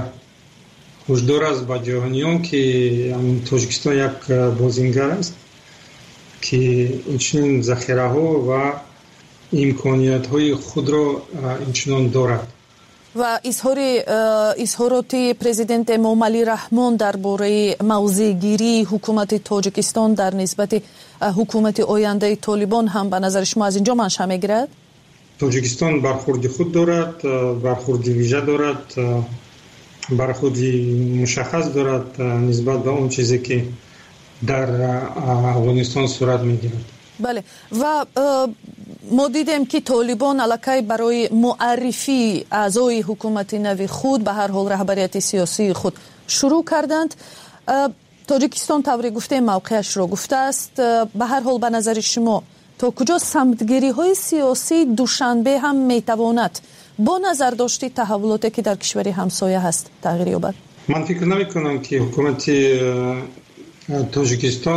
[SPEAKER 6] ҳушдор аст ба ҷаҳониён ки тоҷикистон як бозингар аст ки инчунин захираҳо ва имкониятҳои худро инчунон дорад.
[SPEAKER 18] ва изҳороти президенти Эмомалӣ Раҳмон дар бораи мавзеъгирии ҳукумати тоҷикистон дар нисбати ҳукумати ояндаи толибон ҳам ба назари шумо аз ин ҷо маншаъ мегирад?
[SPEAKER 6] тоҷикистон бархурди худ дорад, бархурди вижа дорад, бархурди мушаххас дорад нисбат ба он чизе ки дар афғонистон сурат мегирад.
[SPEAKER 18] бале, ва мо дидем ки толибон аллакай барои муаррифии аъзои ҳукумати нави худ ба ҳар ҳол раҳбарияти сиёсии худ шурӯъ карданд. тоҷикистон тавре гуфтем мавқеашро гуфтааст. ба ҳар ҳол ба назари шумо то куҷо самтгириҳои сиёсии душанбе ҳам метавонад бо назардошти таҳаввулоте ки дар кишвари ҳамсоя ҳаст тағйир ёбад?
[SPEAKER 6] ман фикр намекунам ки ҳукумати тоҷикистон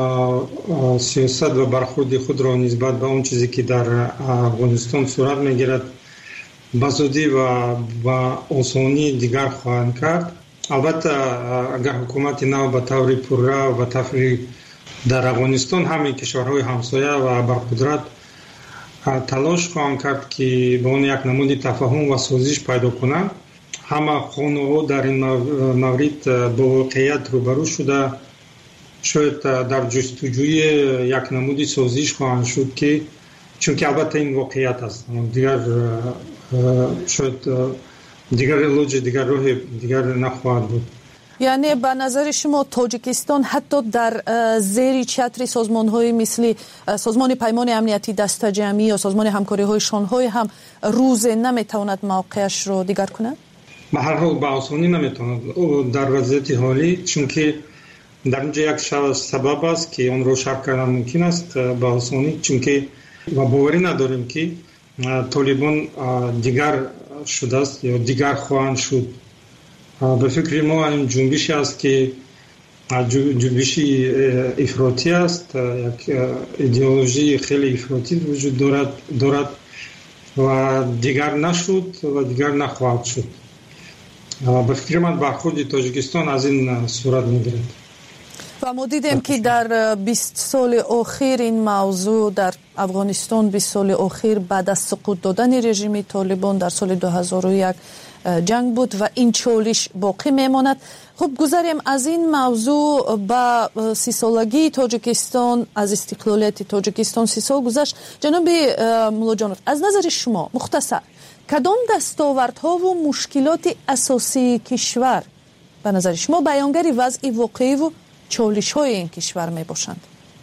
[SPEAKER 6] сиёсат ва бархурди худро нисбат ба он чизе ки дар афғонистон сурат мегирад ба зудӣ ва ба осонӣ дигар хоҳанд кард. албатта агар ҳукумати нав ба таври пурра ва тафриқ дар афғонистон ҳамаи кишварҳои ҳамсоя ва барқудрат талош хоҳанд кард ки ба он як намуди тафаҳум ва созиш пайдо кунанд, ҳама хонуҳо дар ин маврид бо воқеият рӯбарӯ шуда шояд дар ҷустуҷӯи як намуди созиш хоҳанд шуд ки чунки албатта ин воқеият аст, дигар шояд дигар илоҷи дигар роҳи дигар нахоҳад буд.
[SPEAKER 18] یعنی به نظر شما تاجیکستان حتی در زیر چتر سازمان‌های مثل سازمان پیمان امنیتی دست جمعی یا سازمان همکاری‌های شانگهای هم روز نمیتواند موقعش رو دیگر کنه؟
[SPEAKER 6] به هر حال به آسانی نمیتواند در وضعیت حالی، چون که در اینجا یک سبب است که اون رو شرح کردن ممکن است به آسانی، چون که و باوری نداریم که طالبان دیگر شده است یا دیگر خواهند شد. به فکر ما این جنبشی است که جنبشی افراطی است، یک ایدئولوژی خیلی افراطی وجود دارد و دیگر نشد و دیگر نخواهد شد. به فکر من برخورد تاجیکستان از این صورت میگیرد.
[SPEAKER 18] و ما دیدیم که در 20 سال اخیر این موضوع در افغانستان 20 سال اخیر بعد از سقوط دادن رژیم طالبان در سال 2001 جنگ بود و این چالش باقی میماند. خب گذاریم از این موضوع به 30 سالگی تاجیکستان، از استقلالیت تاجیکستان 30 سال گذشت. جناب مولا جانوف، از نظر شما مختصر کدام دستاوردها و مشکلات اساسی کشور به نظر شما بیانگر وضع واقعی و چالش های این کشور می باشند؟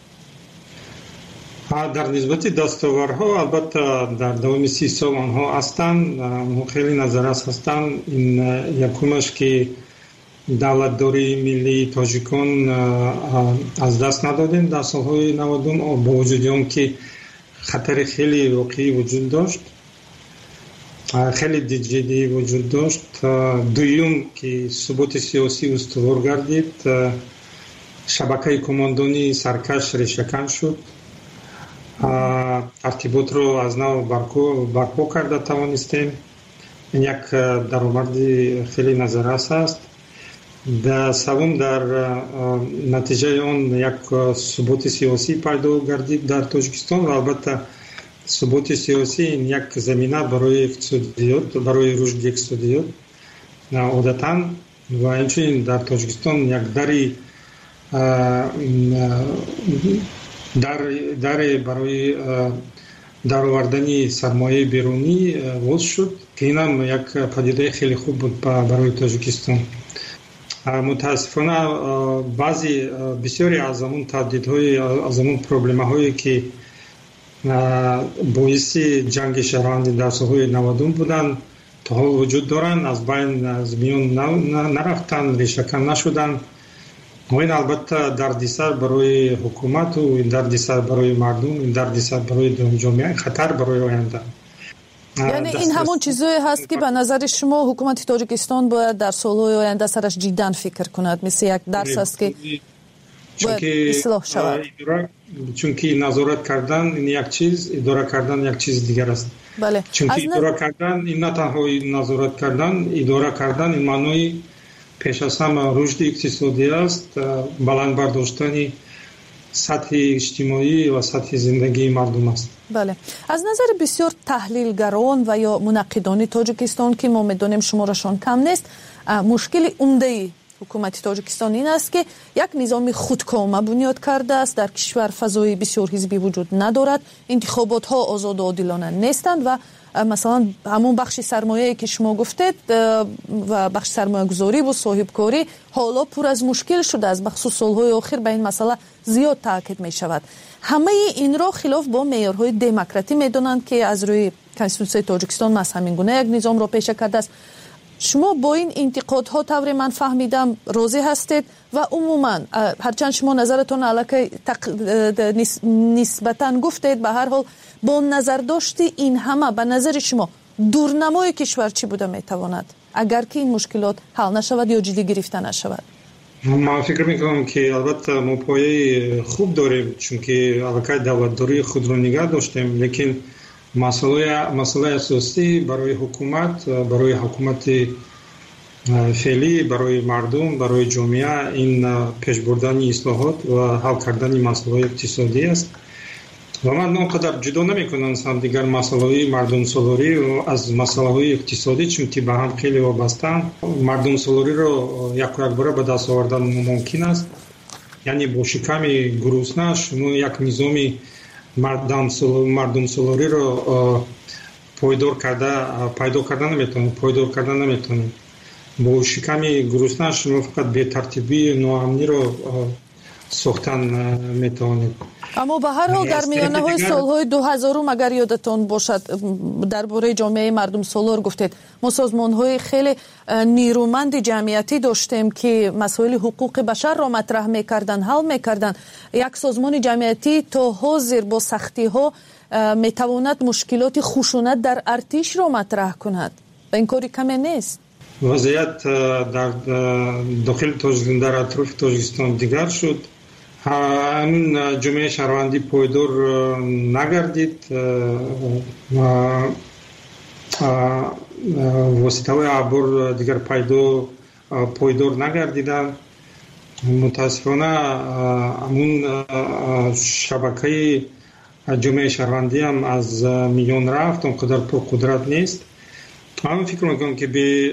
[SPEAKER 6] در نسبت دستاوردها البته در دوام 30 سال آنها هستند، خیلی نظرات هستند. این یکمش که دولتداری ملی تاجیکان از دست ندادیم در سالهای 90 با وجود آن که خطر خیلی واقعی وجود داشت، خیلی جدی وجود داشت. دوم که ثبات سیاسی استوار گردید، شبکه کماندانی سرکش ریشه‌کن شد، ارتباط رو از نو برپا کرده توانستیم. این یک درآمد خیلی نظرانه است. سوم در نتیجه آن یک ثبات سیاسی پیدا گردید در تاجیکستان و البته ثبات سیاسی این یک زمینه برای اقتصادیات، برای رشد اقتصادیات عادتاً و همچنین در تاجیکستان یک در برای درآوردن سرمایه بیرونی باز شد که این هم یک پدیده خیلی خوب بود برای تاجیکستان. متاسفانه بسیاری از اون تهدیدهای، از اون پروبلم‌هایی که باعث جنگ شهروندی در سالهای 90 بودن تا حال وجود دارن، از میان نرفتن، ریشه‌کن نشدن. و این البته دردسر برای حکومت و این دردسر برای مردم، این دردسر برای جامعه، خطر برای آینده.
[SPEAKER 18] یعنی این همون چیزایی هست که به نظر شما حکومت تاجیکستان باید در سالهای آینده سرش جداً فکر کند، مثل یک درس است که باید اصلاح شود.
[SPEAKER 6] چون که نظارت کردن این یک چیز، اداره کردن یک چیز دیگر است.
[SPEAKER 18] بله.
[SPEAKER 6] چون که اداره کردن این نه تنها نظارت کردن، اداره کردن این معنای پیش از همه رشد اقتصادی است، بلند برداشتن سطح اجتماعی و سطح زندگی مردم است.
[SPEAKER 18] بله. از نظر بسیار تحلیلگران و یا منقدان تاجیکستان که ما می‌دانیم شمارشان کم نیست، مشکل عمده حکومت تاجیکستان این است که یک نظام خودکامه بنیاد کرده است. در کشور فضای بسیار حزبی وجود ندارد، انتخابات ها آزاد و عادلانه نیستند و مثلا همون بخش سرمایه‌ای که شما گفتید و بخش سرمایه گذاری و صاحبکاری حالا پر از مشکل شده است. بخصوص سالهای اخیر به این مسئله زیاد تاکید می شود. همه این را خلاف با معیارهای دموکراتی می دانند که از روی کنستیتوسیون تاجیکستان از همین گونه یک نظام را پیشه کرده است. شما با این انتقادها طوری من فهمیدم راضی هستید و عموما هرچند شما نظرتون علاقه نسبتاً گفتید، به هر حال با نظر داشتی این همه به نظر شما دورنمای کشور چی بوده میتواند اگر که این مشکلات حل نشود یا جدی گرفته نشود؟
[SPEAKER 6] من فکر میکنم که البته ما پایه خوب داریم، چون که علاقه دولتداری خود رو نگه داشتیم، لیکن مسئله اساسی برای حکومت فعلی، برای مردم، برای جامعه این پیش بردن اصلاحات و حل کردن مسائل اقتصادی است. و من اونقدر جدا نمی‌کنم دیگر مسائل مردم سالاری و از مسائل اقتصادی، چون که به هم خیلی وابسته‌اند. مردم سالاری رو یک بار به دست آوردن ممکن است، یعنی با شکم گرسنه شما یک نظامی مردم سالاری رو پایدار کردن نمیتونید. бо шиками гуруснаш шумо фақат бетартибии ноамниро сохтан метавонед.
[SPEAKER 18] аммо ба ҳар ҳол дар миёнаҳои солҳои 2000 агар ёдатон бошад дар бораи ҷомеаи мардум солор гуфтед мо созмонҳои хеле нирӯманди ҷамъиятӣ доштем ки масоили ҳуқуқи башарро матраҳ мекарданд ҳал мекарданд. як созмони ҷамъиятӣ то ҳозир бо сахтиҳо метавонад мушкилоти хушунат дар артишро матраҳ кунад ва ин кори каме нест.
[SPEAKER 6] вазъият дар дохили дар атрофи тоҷикистон дигар шуд. ҳамин ҷумъаи шаҳрвандӣ пойдор нагардид, воситаҳои аббор дигар пойдор нагардиданд. мутаассифона ҳамун шабакаи ҷумъаи шаҳрвандӣ ҳам аз миён рафт, он қадар пурқудрат нест. ман фикр мекунам ки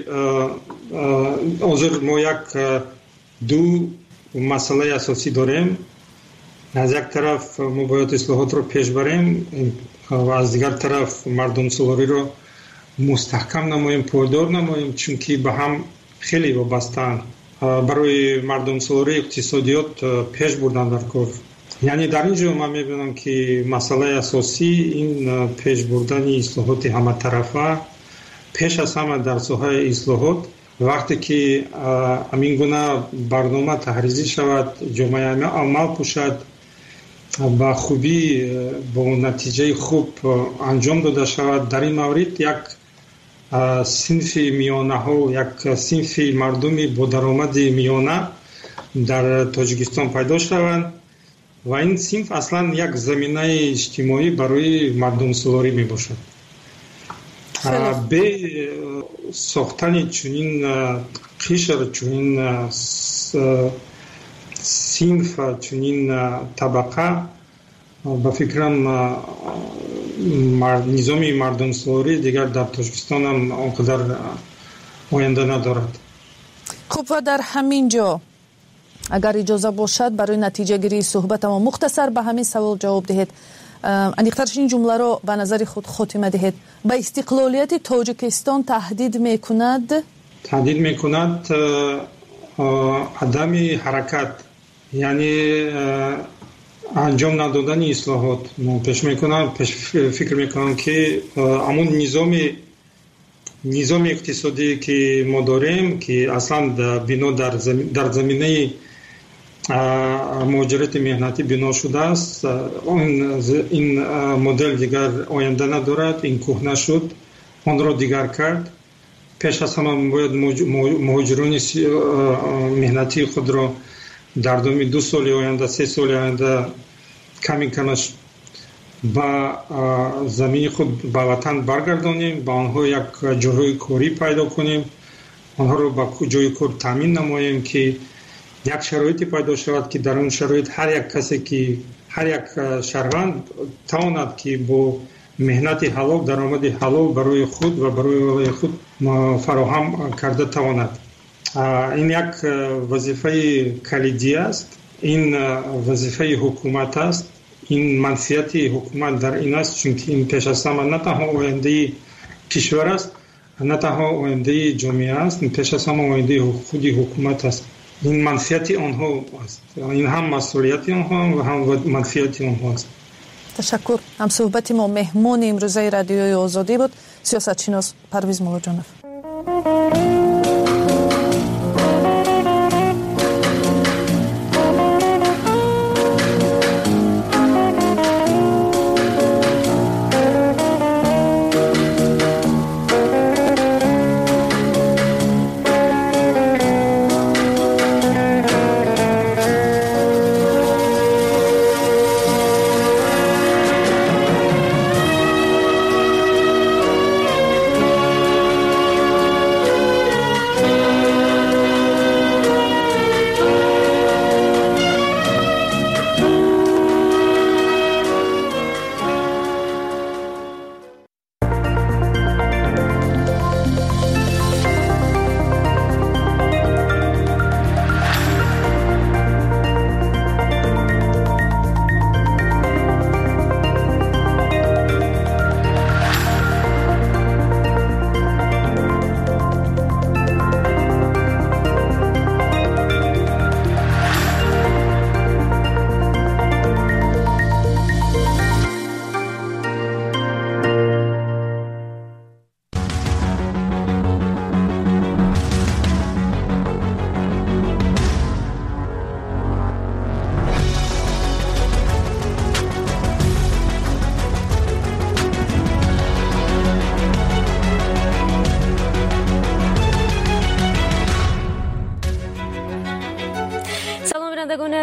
[SPEAKER 6] ҳозир мо ду масъалаи асосӣ дорем. аз як тараф мо бояд ислоҳотро пеш барем ва аз дигар тараф мардумсолориро мустаҳкам намоем, пойдор намоем, чунки ба ҳам хеле вобастаанд. барои мардумсолорӣ иқтисодиёт пеш бурдан дар кор. яъне дар ин ҷо ман мебинам ки масъалаи асосӣ ин пеш бурдани ислоҳоти ҳаматарафа, пеш аз ҳама дар соҳаи ислоҳот вақте ки ҳамин гуна барнома таҳризӣ шавад, ҷомаи амал пӯшад, ба хубӣ бо натиҷаи хуб анҷом дода шавад, дар ин маврид як синфи миёнаҳол, як синфи мардуми бо даромади миёна дар Тоҷикистон пайдо шаванд ва ин синф аслан як заминаи иҷтимоӣ барои мардумсолорӣ мебошад. бе сохтани чунин қишр, чунин синф, чунин табақа ба фикрам низоми мардумсолорӣ дигар дар Тоҷикистон ҳам он қадар оянда надорад.
[SPEAKER 18] хуб, ва дар ҳамин ҷо агар иҷоза бошад барои натиҷагирии суҳбатамо мухтасар ба ҳамин савол ҷавоб диҳед. аниқтарш ин ҷумларо ба назари худ хотима диҳед. ба истиқлолияти Тоҷикистон таҳдид мекунад? Таҳдид мекунад
[SPEAKER 6] адами ҳаракат, яъне анҷом надодани ислоҳот. фикр мекунам ки ҳамун низоми иқтисодие ки мо дорем, ки аслан бино дар заминаи муҳоҷирати меҳнатӣ бино шудааст, ин модел дигар оянда надорад, ин кӯҳна шуд, онро дигар кард. пеш аз ҳама бояд муҳоҷирони меҳнатии худро дар доми 2 соли оянда, 3 соли оянда ками камаш ба замини худ ба ватан баргардонем, ба онҳо як ҷойҳои корӣ пайдо кунем, онҳоро ба ҷойи кор таъмин намоем, ки як шароите пайдо шавад, ки дар он шароит ҳар як касе ки ҳар як шаҳрванд тавонад ки бо меҳнати ҳалол, даромади ҳалол барои худ ва барои оилаи худ фароҳам карда тавонад. ин як вазифаи калидӣ аст, ин вазифаи ҳукумат аст, ин манфиати ҳукумат дар ин аст, чунки ин пеш аз ҳама на танҳо ояндаи кишвар аст, на танҳо ояндаи ҷомеа аст, пеш аз ҳама ояндаи худи ҳукумат аст. ин манфиати онҳо аст, ин ҳам масъулияти онҳо ва ҳам манфиати онҳо аст.
[SPEAKER 18] ташаккур. ҳамсӯҳбати мо меҳмони имрӯзаи радиои озодӣ буд сиёсатшинос Парвиз Моллоҷонов.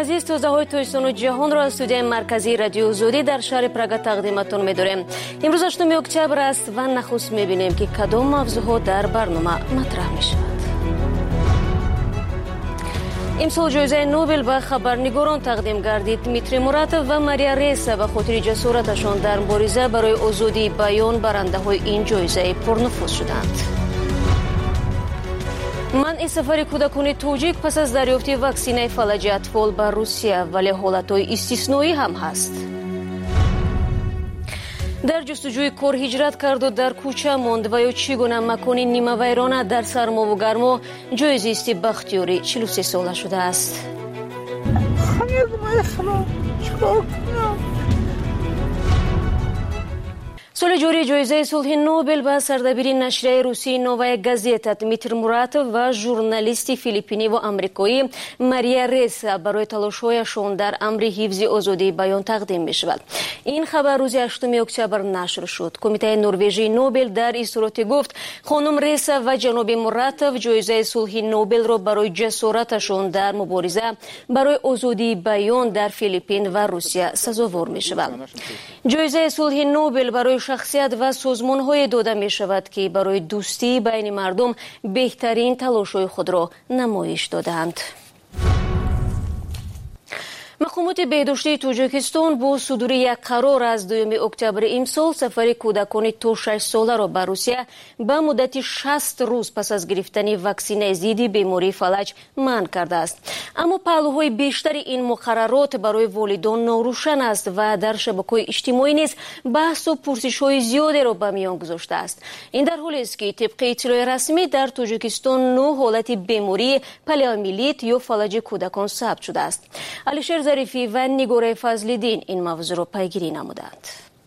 [SPEAKER 1] азиз, тозаҳои тоистону ҷаҳонро аз студияи марказии радиои озодӣ дар шаҳри Прага тақдиматон медорем. имрӯз 8 октябр аст ва нахуст мебинем ки кадом мавзӯъҳо дар барнома матраҳ мешавад. имсол ҷоизаи Нобел ба хабарнигорон тақдим гардид. Дмитрий Муратов ва Мария Реса ба хотири ҷасораташон дар мубориза барои озодии баён барандаҳои ин ҷоизаи пурнуфуз шуданд. манъи сафари кӯдакони тоҷик пас аз дарёфти ваксинаи фалаҷи атфол ба Русия, вале ҳолатҳои истисноӣ ҳам ҳаст. дар ҷустуҷӯи кор ҳиҷрат карду дар кӯча монд ва ё чӣ гуна макони нимавайрона дар сармову гармо ҷоизисти Бахтиёрӣ 43 сола шудааст. соли ҷорӣ ҷоизаи сулҳи Нобел ба сардабири нашрияи русии «Новая газета» Дмитрий Муратов ва журналисти филиппиниву амрикоӣ Мария Реса барои талошҳояшон дар амри ҳифзи озодии баён тақдим мешавад. ин хабар рӯзи 8 октябр нашр шуд. Кумитаи норвежии Нобел дар изҳороте гуфт, хонум Реса ва ҷаноби Муратов ҷоизаи сулҳи Нобелро барои ҷасораташон дар мубориза барои озодии баён дар Филиппин ва Русия сазовор мешаванд. ҷоизаи сулҳи Нобел барои шахсият ва созмонҳое дода мешавад ки барои дӯстии байни мардум беҳтарин талошҳои худро намоиш доданд. мақомоти беҳдоштии Тоҷикистон бо судури як қарор аз 2 октябри имсол сафари кӯдакони то 6 соларо ба Русия ба муддати 60 рӯз пас аз гирифтани ваксинаи зидди бемории фалаҷ манъ кардааст. аммо паҳлӯҳои бештари ин муқаррарот барои волидон норӯшан аст ва дар шабакаҳои иҷтимоӣ низ баҳсу пурсишҳои зиёдеро ба миён гузоштааст. ин дар ҳолест ки тибқи иттилои расмӣ дар Тоҷикистон 9 ҳолати бемории полиомиелит ё фалаҷи кӯдакон сабт шудааст. Алишер Зарифи ва Нигораи Фазлиддин ин мавзӯъро пайгирӣ намуданд.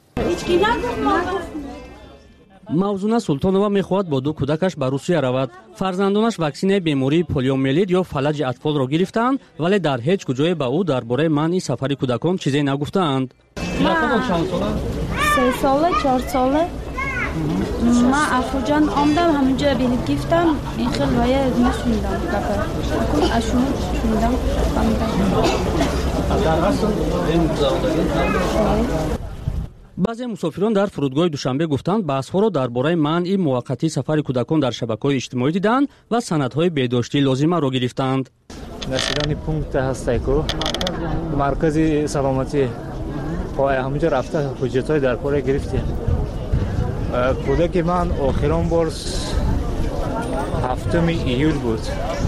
[SPEAKER 9] мавзуна Султонова мехоҳад бо 2 кӯдакаш ба Русия равад. фарзандонаш ваксинаи бемории полиомиелит ё фалаҷи атфолро гирифтаанд, вале дар ҳеҷ куҷое ба ӯ дар бораи манъи сафари кӯдакон чизе нагуфтаанд.
[SPEAKER 10] 3 сола 4 сола ман афуҷан омдам ҳаминҷо биниб гифтам ин хел вая нишундам кафа ашуну шундам
[SPEAKER 9] баъзе мусофирон дар фурудгоҳи Душанбе гуфтанд баҳсҳоро дар бораи манъи муваққатии сафари кӯдакон дар шабакаҳои иҷтимоӣ диданд ва санадҳои беҳдоштии лозимаро гирифтанд.
[SPEAKER 14] Наслидани пункт ҳастайку маркази саломатӣ ҳаминҷо рафта ҳуҷҷатҳои дар пора гирифтем. кӯдаки ман охирон бор 7 июл буд.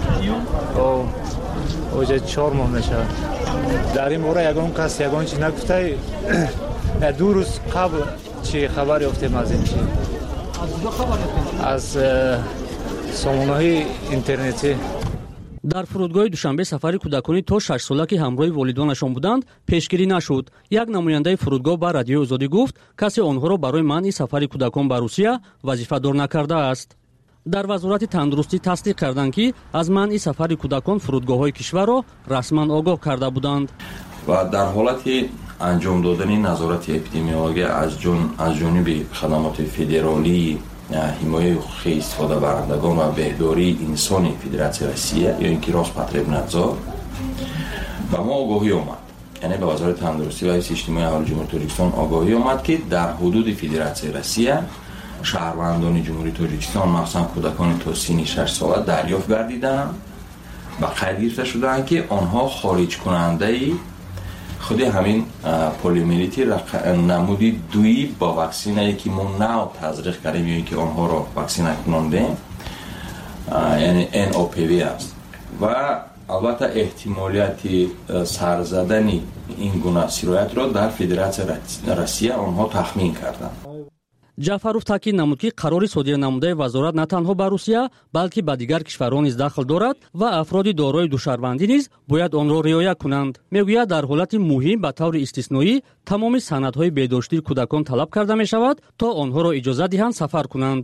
[SPEAKER 14] оҷа 4 моҳ мешавад. дар ин бора ягон кас ягон чи нагуфтай 2 рӯз қабл чи хабар ёфтем аз ин чи аз сомонаҳои интернетӣ.
[SPEAKER 9] дар фурудгоҳи Душанбе сафари кӯдакони то 6 сола ки ҳамроҳи волидонашон буданд пешгирӣ нашуд. як намояндаи фурудгоҳ ба радиои озодӣ гуфт, касе онҳоро барои манъи сафари кӯдакон ба Русия вазифадор накардааст. дар вазорати тандурустӣ тасдиқ карданд ки аз манъи сафари кӯдакон фурудгоҳҳои кишварро расман огоҳ карда буданд.
[SPEAKER 17] ва дар ҳолати анҷом додани назорати эпидемиология аз ҷониби хадамоти федералии ҳимояи ҳуқуқи истифодабарандагон ва беҳдории инсони Федератсияи Россия ё ин ки Роспотребнадзор ба мо огоҳӣ омад, яъне ба вазорати тандурустӣ ва ҳифзи иҷтимоии аҳолии ҷумҳурии Тоҷикистон огоҳӣ омад ки дар ҳудуди Федератсияи Россия шаҳрвандони ҷумҳурии Тоҷикистон махсусан кӯдакони то синни 6 сола дарёфт гардидаанд ва қайд гирифта шудаанд ки онҳо хориҷкунандаи худи ҳамин полиомиелити намуди 2 ба ваксинае ки мо нав тазриқ кардем ё ин ки онҳоро ваксина кунондем, яъне NOPV аст ва албатта эҳтимолияти сарзадани ин гуна сироятро дар Федератсияи Россия онҳо тахмин карданд.
[SPEAKER 9] ҷаъфаров таъкид намуд ки қарори содирнамудаи вазорат на танҳо ба Русия, балки ба дигар кишварҳо низ дахл дорад ва афроди дорои душарвандӣ низ бояд онро риоя кунанд. мегӯяд дар ҳолати муҳим ба таври истисноӣ тамоми санадҳои беҳдоштии кӯдакон талаб карда мешавад, то онҳоро иҷоза диҳанд сафар кунанд.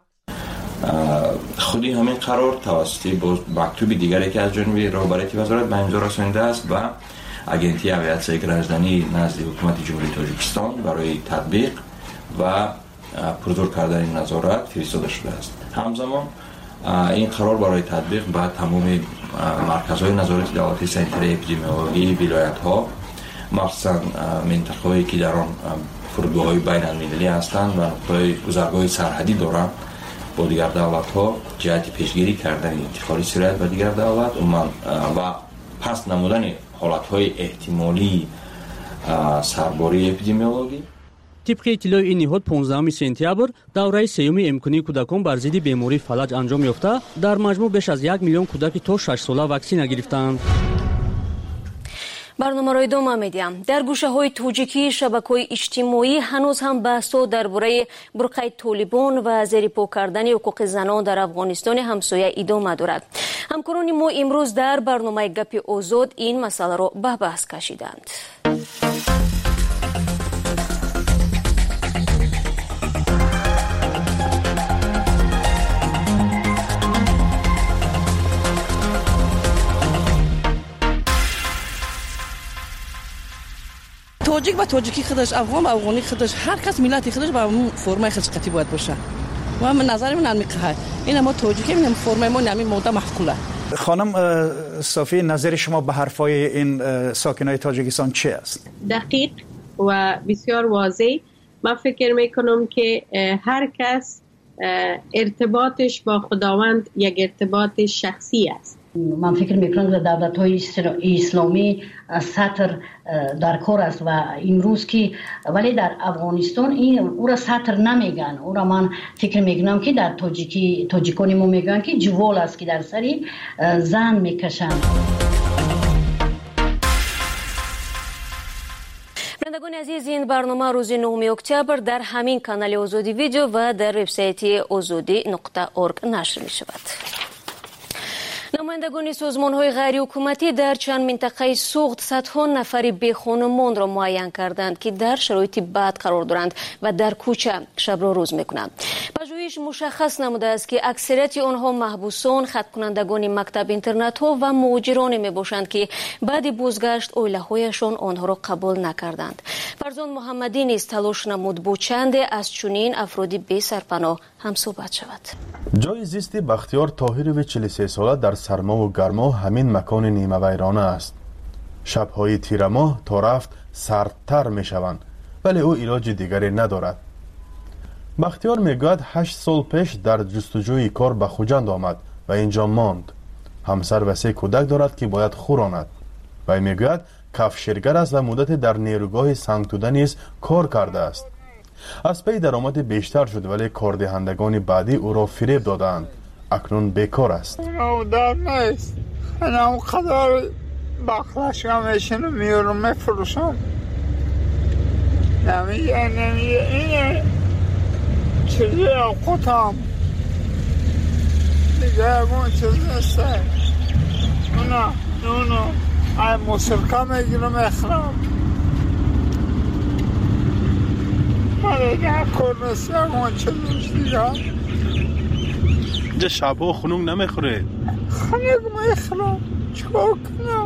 [SPEAKER 17] худи ҳамин қарор тавассути мактуби дигаре ки аз ҷониби роҳбарияти вазорат ба имзо расонидааст ва агентии авиатсияи гражданӣ назди ҳукумати ҷумҳурии Тоҷикистон барои татбиқ ва пурзур кардани назорат фиристода шудааст. ҳамзамон این قرار برای تطبیق به تمام مرکزهای نظارت دولتی سنتر اپیدمیولوژی ولایت‌ها، مخصوصا منطقه‌هایی که در آن فرودگاه‌های بین‌المللی هستند و نقطه‌های گذرگاه سرحدی دارند با دیگر دولت‌ها جهت پیشگیری کردن انتقال سرایت و دیگر دولت و پس نمودن حالت‌های احتمالی سرباری اپیدمیولوژی.
[SPEAKER 9] طبق اطلاع این نهاد 15 سپتامبر دوره سیوم امکانی کودکان بر ضد بیماری فلج انجام یافته در مجموع بیش از 1 میلیون کودک تا 6 ساله واکسینه گرفتند.
[SPEAKER 1] برنامه را ادامه میدیم. در گوشه های توجیکی شبکه‌های اجتماعی هنوز هم بحث‌ها درباره برقع طالبان و زیرپا کردن حقوق زنان در افغانستان همسایه ادامه دارد. همکاران ما امروز در برنامه گپ آزاد این مسئله را به بحث کشیدند.
[SPEAKER 4] تاجیک با تاجیکی خودش، افغان با افغانی خودش، هر کس ملت خودش با اون فرمای خلقتی باید باشه. و من نظر من میگه این ما تاجیکی این فرمای ما نمی موده محکوله.
[SPEAKER 5] خانم صافی، نظر شما به حرفای این ساکنای تاجیکستان چی است؟
[SPEAKER 19] دقیق و بسیار واضح. من فکر میکنم که هر کس ارتباطش با خداوند یک ارتباط شخصی است.
[SPEAKER 21] من فکر میکنم که دولت‌های اسلامی سطر در کار است و امروز که ولی در افغانستان این او را سطر نمیگن. او را من فکر میکنم که در تاجیکانی ما میگن که جوال است که در سری زن میکشن.
[SPEAKER 1] بینندگان عزیز، این برنامه روز 9 اکتبر در همین کانال آزادی ویدیو و در وبسایت azadi.org نشر می شود. نمایندگان سازمان‌های غیر حکومتی در چند منطقه سوخت صدها نفر بیخانمان را معین کردند که در شرایط بد قرار دارند و در کوچه شب را روز می‌کنند. پژوهش مشخص نموده است که اکثریت آنها محبوسان، خط کنندگان مکتب اینترنت‌ها و مهاجران میباشند که بعد بازگشت عائله‌هایشان آنها را قبول نکردند. فرزان محمدی نیز تلاش نمود با چند از چنین افرادی بی سرپناه هم صحبت شود.
[SPEAKER 22] جای زیست بختیار طاهروی 43 ساله در سرما و گرما همین مکان نیمه ویرانه است. شب‌های تیره ماه تا رفت سردتر می شوند، ولی او علاج دیگری ندارد. بختیار میگوید 8 سال پیش در جستجوی کار به خوجند آمد و اینجا ماند. همسر و 3 کودک دارد که باید خوراند. و میگوید کفشیرگر است و مدت در نیروگاه سنگتوده نیز کار کرده است. از پی درآمد بیشتر شد ولی کاردهندگان بعدی او را فریب دادند. اکنون بیکار است.
[SPEAKER 23] در نیست. انا قدر بخلش همیشن میارم میفروشم. نمیگه اینه چیزی اوقاتم دیگه اون چیز نیسته. اونو ای موسیقا میگیرم اخرام من دیگه کار نیسته اون چیزش دیگه.
[SPEAKER 22] اینجا شبها خنوگ نمیخوره؟
[SPEAKER 23] خنوگ میخورم. چکار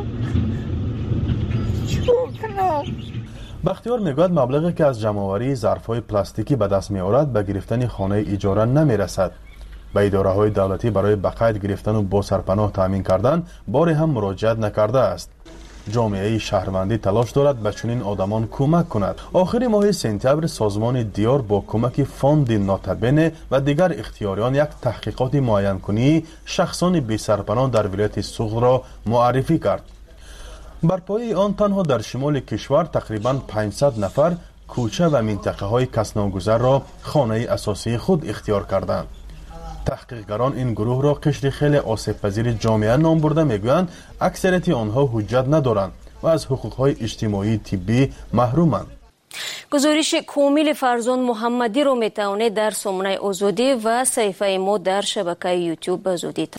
[SPEAKER 23] کنم؟
[SPEAKER 22] بختیار میگوید مبلغی که از جمع‌آوری ظرف‌های پلاستیکی به دست می‌آورد به گرفتن خانه اجاره نمی‌رسد. به اداره‌های دولتی برای بقایت گرفتن و با سرپناه تامین کردن باری هم مراجعت نکرده است. جامعه شهروندی تلاش دارد به چنین آدمان کمک کند. آخر ماه سپتامبر سازمان دیار با کمک فاند ناتبین و دیگر اختیاریان یک تحقیقات معین کنی شخصان بی سرپناه در ولایت سوخت را معرفی کرد. بر پایه آن تنها در شمال کشور تقریباً 500 نفر کوچه و منطقه های کسناگذر را خانه اساسی خود اختیار کردند. تحقیقگران این گروه را قشر خیلی آسیب پذیر جامعه نام برده میگویند اکثریت آنها حجت ندارند و از حقوقهای اجتماعی طبی محرومند.
[SPEAKER 1] گزارش کامل فرزان محمدی رو میتوانید در سامانه آزادی و صفحه ما در شبکه یوتیوب آزادی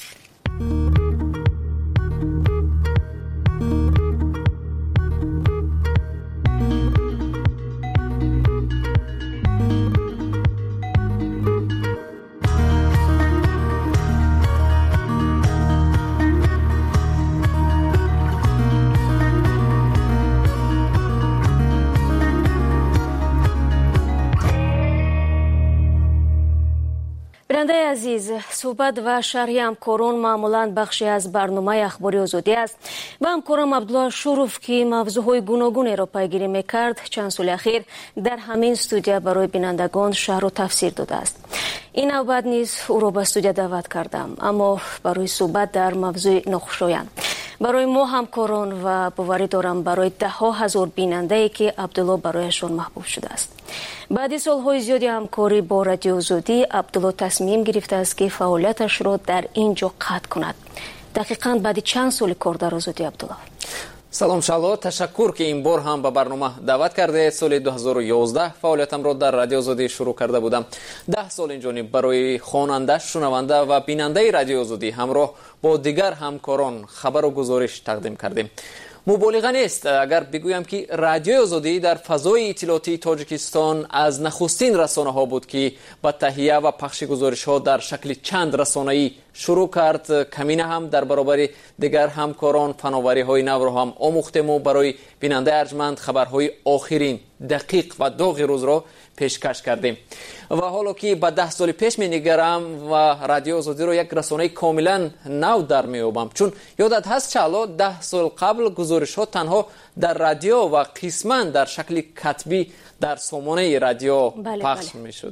[SPEAKER 1] بیننده عزیز، صحبت و شرح همکاران معمولاً بخشی از برنامه اخباری آزادی است و همکارم عبدالله شروف که موضوعهای گوناگونی را پیگیری میکرد چند سال اخیر در همین استودیو برای بینندگان شرح و تفسیر داده است. این نوبت نیز او را به استودیو دعوت کردم، اما برای صحبت در موضوع ناخوشایند. برای ما همکاران و باوری دارم برای ده ها هزار بیننده ای که عبدالله برایشان محبوب شده است. بعد سالهای زیادی همکاری با رادیو آزادی، عبدالله تصمیم گرفته است که فعالیتش را در اینجا قطع کند. دقیقاً بعد چند سال کار در آزادی عبدالله؟
[SPEAKER 15] سلام شالو، تشکر که این بار هم به برنامه دعوت کرده. سال 2011 فعالیتم را در رادیو آزادی شروع کرده بودم. 10 سال اینجا برای خواننده، شنونده و بیننده رادیو آزادی همراه با دیگر همکاران خبر و گزارش تقدیم کردیم. مبالغه نیست اگر بگویم که رادیو آزادی در فضای اطلاعاتی تاجیکستان از نخستین رسانه ها بود که با تهیه و پخش گزارش ها در شکل چند رسانه‌ای شروع کرد. کمینه هم در برابر دیگر همکاران فناوری های نو را هم آموختیم و برای بیننده ارجمند خبرهای آخرین دقیق و داغ روز را پیشکش کردیم. و حالا که با 10 سال پیش می نگرم و رادیو آزادی رو یک رسانه کاملا نو در میابم، چون یادت هست چالا 10 سال قبل گزارش ها تنها در رادیو و قسما در شکل کتبی در سامانه رادیو پخش میشد.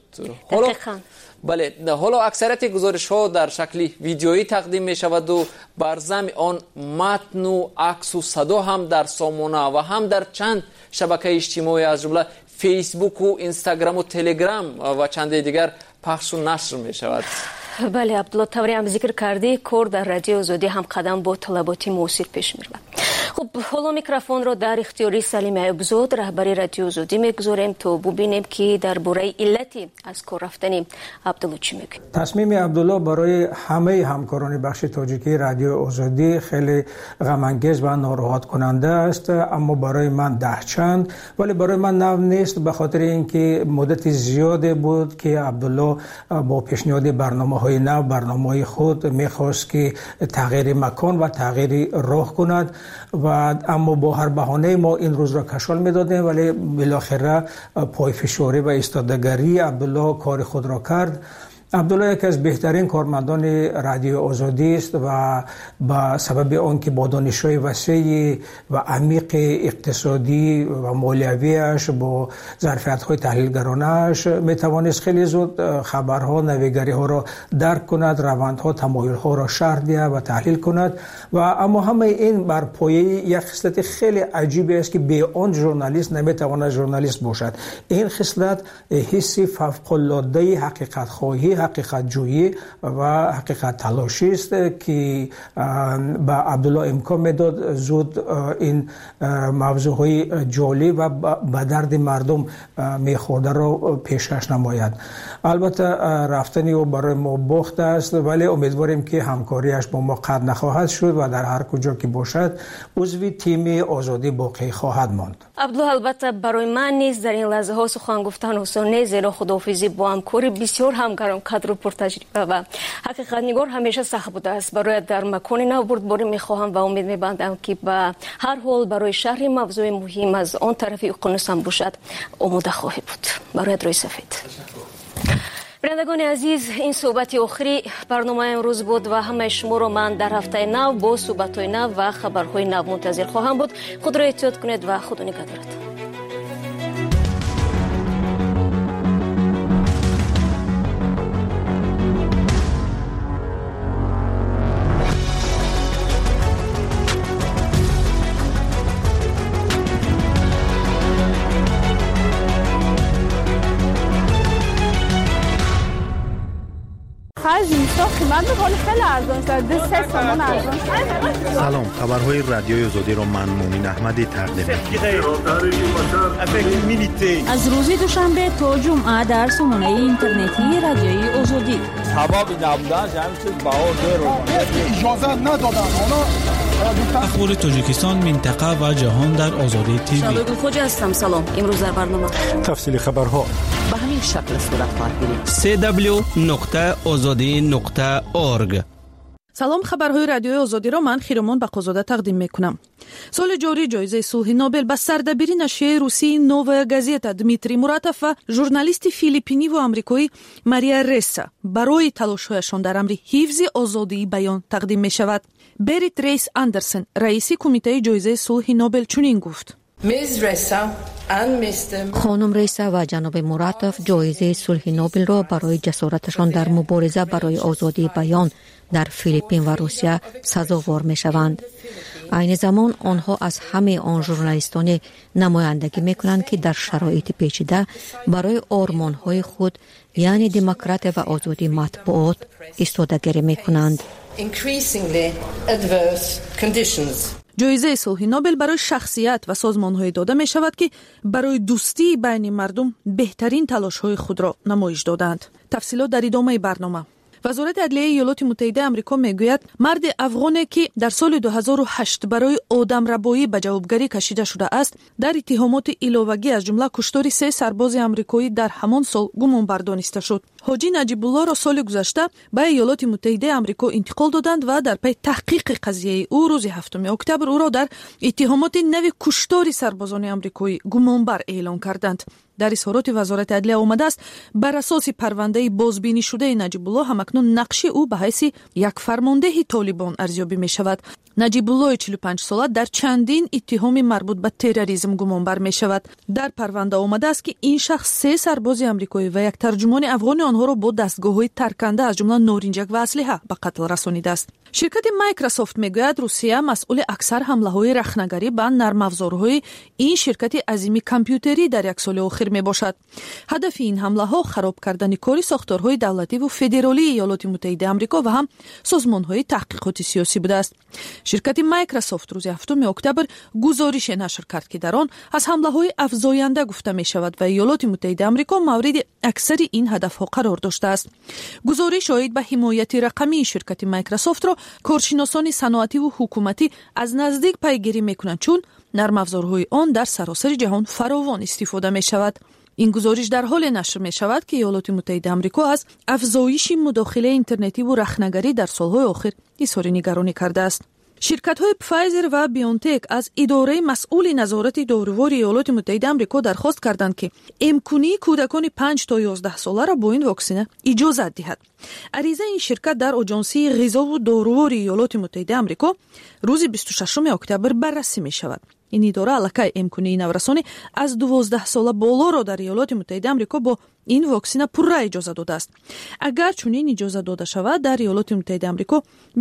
[SPEAKER 15] حالا اکثریت گزارش ها در شکل ویدیویی تقدیم می شود و بر ضمن آن متن و عکس و صدا هم در سامانه و هم در چند شبکه اجتماعی از جمله فیسبوک و اینستاگرام و تلگرام و چند دیگر پخش و نشر می شود.
[SPEAKER 1] بله عبدالله، طوری هم ذکر کردی کار در رادیو آزادی هم قدم با طلباتی موثر پیش می رود. خب حالا میکروفون رو در اختیاری سلیم ایوبزاد رهبر رادیو آزادی میگذاریم تا ببینیم که درباره علتی از کار رفتن عبدالله چی میگه.
[SPEAKER 13] تصمیم عبدالله برای همه همکاران بخش تاجیکی رادیو آزادی خیلی غم انگیز و ناراحت کننده است، اما برای من دهچند، ولی برای من نو نیست، به خاطر اینکه مدت زیادی بود که عبدالله با پیشنهاد برنامه‌های نو، برنامه‌های خود میخواست که تغییر مکان و تغییر راه کند و اما با هر بهانه ما این روز را کشال میدادیم، ولی بالاخره پای فشاری و ایستادگی عبدالله کار خود را کرد. عبدالله یکی از بهترین کارمندان رادیو آزادی است و به سبب آنکه با دانش‌های وسیع و عمیق اقتصادی و مالیویش با ظرفیت‌های تحلیلگرانه‌اش می‌توانست خیلی زود خبرها، نویگری‌ها را درک کند، روندها، تمایل‌ها را شرح دهد و تحلیل کند و اما همه این بر پایه یک خصلت خیلی عجیبی است که به آن ژورنالیست نمی‌تواند ژورنالیست باشد. این خصلت حس فوق‌العاده حقیقت خواهی، حقیقت جویی و حقیقت تلاشی است که به عبدالله امکان میداد زود این موضوعهای جالب و به درد مردم میخورده را پیشکش نماید. البته رفتنی او برای ما باخت است، ولی امیدواریم که همکاریش با ما قطع نخواهد شد و در هر کجا که باشد عضو تیم آزادی باقی خواهد ماند.
[SPEAKER 1] عبدالله، البته برای من نیز در این لحظه ها سخن گفتن آسان نیست، زیرا خداحافظی با همکاری بسیار همکاران قدر و پرتجربه و حقیقت نگار همیشه سخت بوده است. برای در مکان نو بردباری میخواهم و امید میبندم که به هر حال برای شرح موضوع مهم از آن طرف اقیانوس هم باشد آماده خواهی بود. برای رای سفید. بینندگان عزیز، این صحبت آخری برنامه امروز بود و همه شما را من در هفته نو با صحبت‌های نو و خبرهای نو منتظر خواهم بود. خود را احتیاط کنید و خدا نگهدارت.
[SPEAKER 22] سلام، خبرهای رادیوی آزادی را من مومن احمدی تقدیم می‌کنم.
[SPEAKER 2] از روز دوشنبه تا جمعه در سامانه اینترنتی رادیوی آزادی.
[SPEAKER 7] سبب نبودن همین چیز بهار اجازه ندادن.
[SPEAKER 8] اخبار تاجیکستان، منطقه و جهان در آزادی تیوی.
[SPEAKER 1] شادو خوجا هستم. سلام. امروز در برنامه
[SPEAKER 22] تفصیل خبرها
[SPEAKER 2] به همین شکل صورت خواهد گرفت.
[SPEAKER 8] www.azadi.org
[SPEAKER 18] салом, хабарҳои радиои озодиро ман Хиромон Бақозода тақдим мекунам. соли ҷорӣ ҷоизаи сулҳи Нобел ба сардабири нашрияи русии Новая газета Дмитрий Муратов ва журналисти филиппиниву амрикоӣ Мария Ресса барои талошҳояшон дар амри ҳифзи озодии баён тақдим мешавад. Берит Рейс Андерсен, раиси кумитаи ҷоизаи сулҳи Нобел чунин гуфт:
[SPEAKER 11] خانم ریسا و جناب مراتف جایزه صلح نوبل را برای جسارتشان در مبارزه برای آزادی بیان در فیلیپین و روسیه سزاوار می شوند. عین زمان آنها از همه آن ژورنالیستان نمایندگی می کنند که در شرایط پیچیده برای آرمان‌های خود یعنی دموکراسی و آزادی مطبوعات ایستادگی می کنند.
[SPEAKER 18] ҷоизаи сулҳи Нобел барои шахсият ва созмонҳое дода мешавад ки барои дӯстии байни мардум беҳтарин талошҳои худро намоиш доданд. тафсилот дар идомаи барнома. вазорати адлияи иёлоти муттаҳидаи амрико мегӯяд марди афғоне ки дар соли 2008 барои одамрабоӣ ба ҷавобгарӣ кашида шуда аст, дар иттиҳомоти иловагӣ аз ҷумла куштори 3 сарбози амрикоӣ дар ҳамон сол гумонбар дониста шуд. ҳоҷӣ Наҷибуллоро соли гузашта ба иёлоти муттаҳидаи амрико интиқол доданд ва дар пай таҳқиқи қазияи ӯ рӯзи 7 октябр ӯро дар иттиҳомоти нави куштори сарбозони амрикоӣ гумонбар эълон карданд. дар изҳороти вазорати адлия омадааст бар асоси парвандаи бозбинишудаи Наҷибулло ҳамакнун нақши ӯ ба ҳайси як фармондеҳи Толибон арзёбӣ мешавад. Наҷибуллои 45 сола дар чандин иттиҳоми марбут ба терроризм гумонбар мешавад. дар парванда омадааст ки ин шахс 3 сарбози амрикоӣ ва як тарҷумони афғони онҳоро бо дастгоҳҳои тарканда аз ҷумла норинҷак ва аслиҳа ба қатл расонидааст. ширкати Microsoft мегӯяд Русия масъули аксар ҳамлаҳои рахнагарӣ ба нармафзорҳои ин ширкати азими компютерӣ дар як соли охир мебошад. ҳадафи ин ҳамлаҳо хароб кардани кори сохторҳои давлативу федеролии иёлоти муттаҳидаи амрико ва ҳам созмонҳои таҳқиқоти сиёсӣ будааст. ширкати Microsoft рӯзи 7 октябр гузорише нашр кард ки дар он аз ҳамлаҳои афзоянда гуфта мешавад ва иёлоти муттаҳидаи амрико мавриди аксари ин ҳадафҳо қарор доштааст. гузориш оид ба ҳимояти рақамии ширкати Microsoft-ро коршиносони саноативу ҳукуматӣ аз наздик пайгирӣ мекунанд, чун нармафзорҳои он дар саросари ҷаҳон фаровон истифода мешавад. ин гузориш дар ҳоле нашр мешавад ки иёлоти муттаҳидаи амрико аз афзоиши мудохилаи интернетиву рахнагарӣ дар солҳои охир изҳори нигаронӣ кардааст. ширкатҳои Pfizer ва BioNTech аз идораи масъули назорати дорувори иёлоти муттаҳидаи амрико дархост карданд ки эмкунии кӯдакони 5 то 11 соларо бо ин ваксина иҷозат диҳад. ариза ин ширкат дар оҷонсии ғизову дорувори иёлоти муттаҳидаи амрико рӯзи 26 октябр баррасӣ мешавад. ин идора аллакай эмкунии наврасонӣ аз 12 сола болоро дар иёлоти муттаҳидаи амрико бо ин ваксина пурра иҷоза додааст. агар чунин иҷоза дода шавад, дар иёлоти муттаҳидаи амрико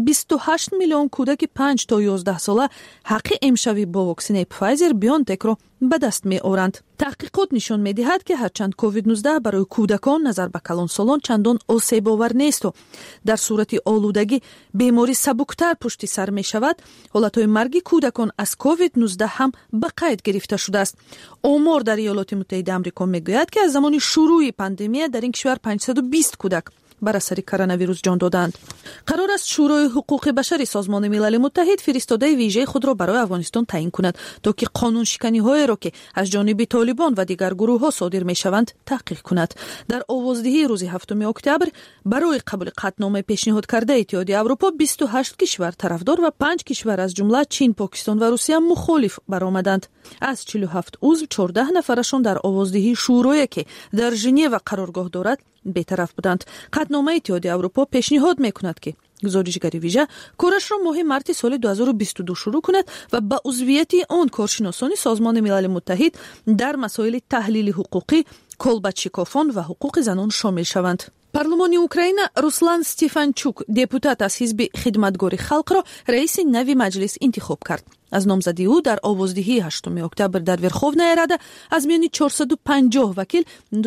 [SPEAKER 18] 28 миллион кӯдаки 5 то 11 сола ҳаққи эмшавӣ бо ваксинаи Pfizer BioNTech-ро ба даст меоранд. таҳқиқот нишон медиҳад ки ҳарчанд COVID-19 барои кӯдакон назар ба калонсолон чандон осебовар несту дар сурати олудагӣ беморӣ сабуктар пушти сар мешавад, ҳолатҳои марги кӯдакон аз COVID-19 ҳам ба қайд гирифта шудааст. омор дар иёлоти муттаҳидаи амрико мегӯяд ки аз замони шурӯи пандемия дар ин кишвар 520 кӯдак бар асари коронавирус ҷон доданд. қарор аст шӯрои ҳуқуқи башари созмони милали муттаҳид фиристодаи вижаи худро барои Афғонистон таъин кунад, то ки қонуншиканиҳоеро ки аз ҷониби Толибон ва дигар гурӯҳҳо содир мешаванд таҳқиқ кунад. дар овоздиҳии рӯзи 7 октябр барои қабули қатномаи пешниҳодкардаи Иттиҳоди Аврупо 28 кишвар тарафдор ва 5 кишвар аз ҷумла Чин, Покистон ва Русия мухолиф баромаданд. аз 47 узв 14 нафарашон дар овоздиҳии шӯрое ки дар Женева қароргоҳ дорад бетараф буданд. қатномаи Иттиҳоди Аврупо пешниҳод мекунад ки гузоришгари вижа корашро моҳи марти соли 2022 шурӯъ кунад ва ба узвияти он коршиносони Созмони милали муттаҳид дар масоили таҳлили ҳуқуқӣ, колбатшикофон ва ҳуқуқи занон шомил шаванд. парлумони Украина Руслан Стефанчук, депутат аз ҳизби Хидматгори халқро раиси нави маҷлис интихоб кард. аз номзадии ӯ дар овоздиҳии 8 октябр дар Верховная Рада аз миёни 450 вакил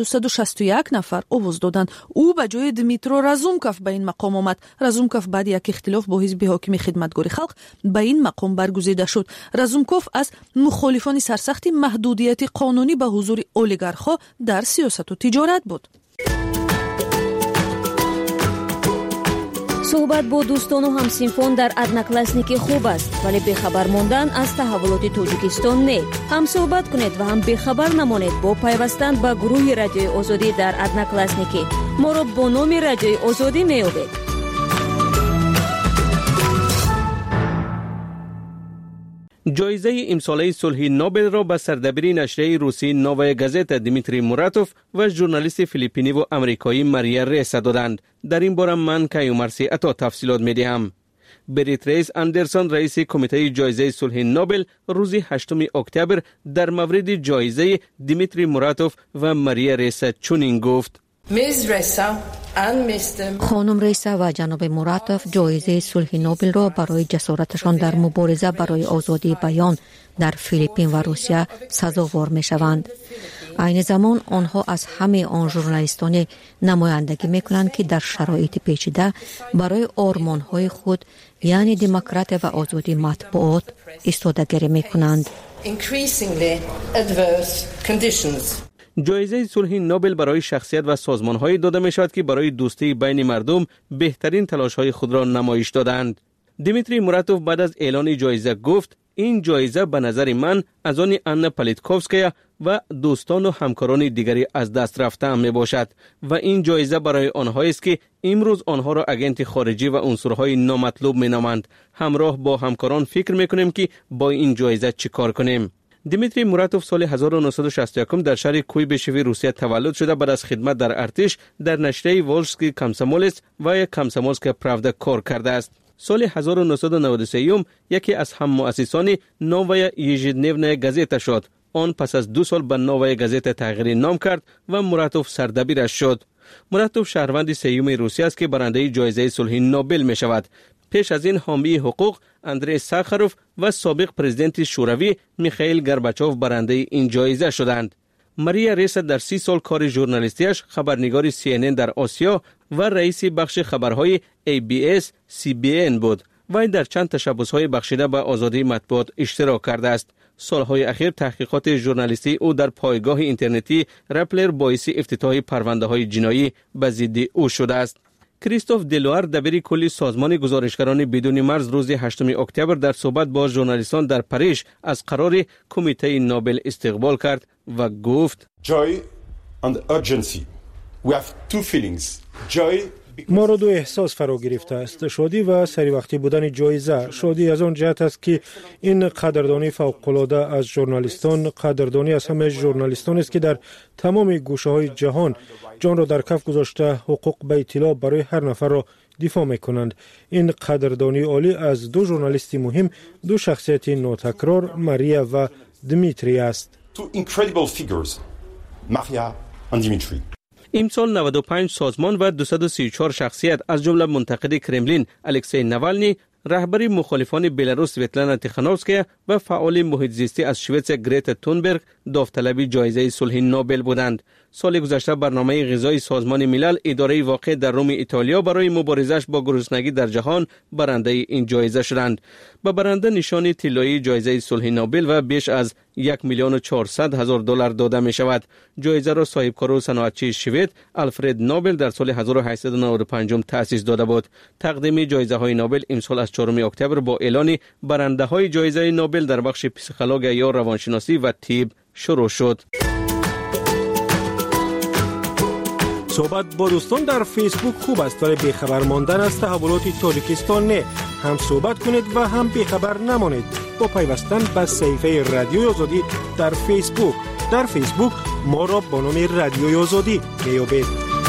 [SPEAKER 18] 261 нафар овоз доданд. ӯ ба ҷои Дмитро Разумков ба ин мақом омад. Разумков баъди як ихтилоф бо ҳизби ҳокими Хидматгори халқ ба ин мақом баргузида шуд. Разумков аз мухолифони сарсахти маҳдудияти қонунӣ ба ҳузури олигархҳо дар сиёсату тиҷорат буд.
[SPEAKER 1] суҳбат бо дӯстону ҳамсинфон дар одноклассники хуб аст, вале бехабар мондан аз таҳаввулоти Тоҷикистон не. ҳам суҳбат кунед ва ҳам бехабар намонед бо пайвастан ба гурӯҳи Радиои Озодӣ дар одноклассники. моро бо номи Радиои Озодӣ меёбед.
[SPEAKER 12] جایزه امساله صلح نوبل را به سردبیر نشریه روسی نووای گازتا دیمیتری موراتوف و ژورنالیست فیلیپینی و آمریکایی ماریا ریس دادند. در این باره من کیومرثی عطا تفصیلات می‌دهم. بریت ریس اندرسون رئیس کمیته جایزه صلح نوبل روز 8 اکتبر در مورد جایزه دیمیتری موراتوف و ماریا ریس چنین گفت:
[SPEAKER 11] خانم ریسا و جناب موراتوف جایزه صلح نوبل را برای جسارتشان در مبارزه برای آزادی بیان در فیلیپین و روسیه سزاوار می شوند. عین زمان آنها از همه آن ژورنالیستان نمایندگی می کنند که در شرایط پیچیده برای آرمان‌های خود یعنی دموکراسی و آزادی مطبوعات ایستادگی می کنند.
[SPEAKER 12] جایزه صلح نوبل برای شخصیت و سازمان‌هایی داده می‌شود که برای دوستی بین مردم بهترین تلاش‌های خود را نمایش دادند. دیمیتری موراتوف بعد از اعلان جایزه گفت: این جایزه به نظر من از آن آنا پالیتکوفسکایا و دوستان و همکاران دیگری از دست رفته می باشد و این جایزه برای آنهایی است که امروز آنها را اگنت خارجی و عنصرهای نامطلوب می‌نامند. همراه با همکاران فکر می‌کنیم که با این جایزه چیکار کنیم. دیمیتری موراتوف سال 1961 در شهر کویبشوی روسیه تولد شده. بعد از خدمت در ارتش در نشریه ولژسکی کامسومولتس و کامسومولسکا پراودا کار کرده است. سال 1993 یکی از هم مؤسسان نووای یژدنیونا گازتا شد. آن پس از 2 سال به نووای گازتا تغییر نام کرد و موراتوف سردبیرش شد. موراتوف شهروند سیوم روسیه است که برنده جایزه صلح نوبل می شود. پیش از این حامی حقوق اندری ساخاروف و سابق پرزیدنت شوروی میخائیل گورباچوف برنده این جایزه شدند. ماریا ریس در 30 سال کار ژورنالیستیش خبرنگار CNN در آسیا و رئیس بخش خبرهای ABS CBN بود و در چند تشبس‌های بخشیده به آزادی مطبوعات اشتراک کرده است. سالهای اخیر تحقیقات ژورنالیستی او در پایگاه اینترنتی رپلر باعث افتتاح پرونده‌های جنایی به ضد او شده است. کریستوف دلوار دبیر کلی سازمان گزارشگران بدون مرز روز 8 اکتبر در صحبت با ژورنالیستان در پاریس از قرار کمیته نوبل استقبال کرد و گفت:
[SPEAKER 16] Joy and urgency. We have two feelings. Joy
[SPEAKER 20] ما را 2 احساس فرا گرفته است: شادی و سری وقتی بودن جایزه. شادی از آن جهت است که این قدردانی فوق‌العاده از ژورنالیستان، قدردانی از همه ژورنالیستان است که در تمام گوشه‌های جهان جان را در کف گذاشته حقوق به اطلاع برای هر نفر را دفاع می‌کنند. این قدردانی عالی از 2 ژورنالیست مهم، 2 شخصیت ناتکرار، ماریا و دیمیتری است.
[SPEAKER 16] Two incredible figures, Maria and Dimitri.
[SPEAKER 12] امسال 95 سازمان و 234 شخصیت از جمله منتقد کرملین الکسی ناوالنی، رهبر مخالفان بلاروس سویتلانا تیخانوفسکیا و فعال محیط زیستی از شوئد گرتا تونبرگ داوطلب جایزه صلح نوبل بودند. سال گذشته برنامه غذایی سازمان ملل اداره واقع در روم ایتالیا برای مبارزش با گرسنگی در جهان برنده این جایزه شدند. به برنده نشان طلایی جایزه صلح نوبل و بیش از 1,400,000 دلار داده می شود. جایزه را صاحبکار و صنعتچی شوئد آلفرد نوبل در سال 1895 تأسیس داده بود. تقدیم جایزه های نوبل امسال از 4 اکتبر با اعلان برنده های جایزه نوبل در بخش پسیکولوژی یا روانشناسی و طب شروع شد.
[SPEAKER 20] صحبت با دوستان در فیسبوک خوب است ولی بیخبر ماندن از تحولات تاجیکستان نه. هم صحبت کنید و هم بیخبر نمانید با پیوستن به صفحه رادیوی آزادی در فیسبوک. در فیسبوک ما را با نام رادیوی آزادی میابید.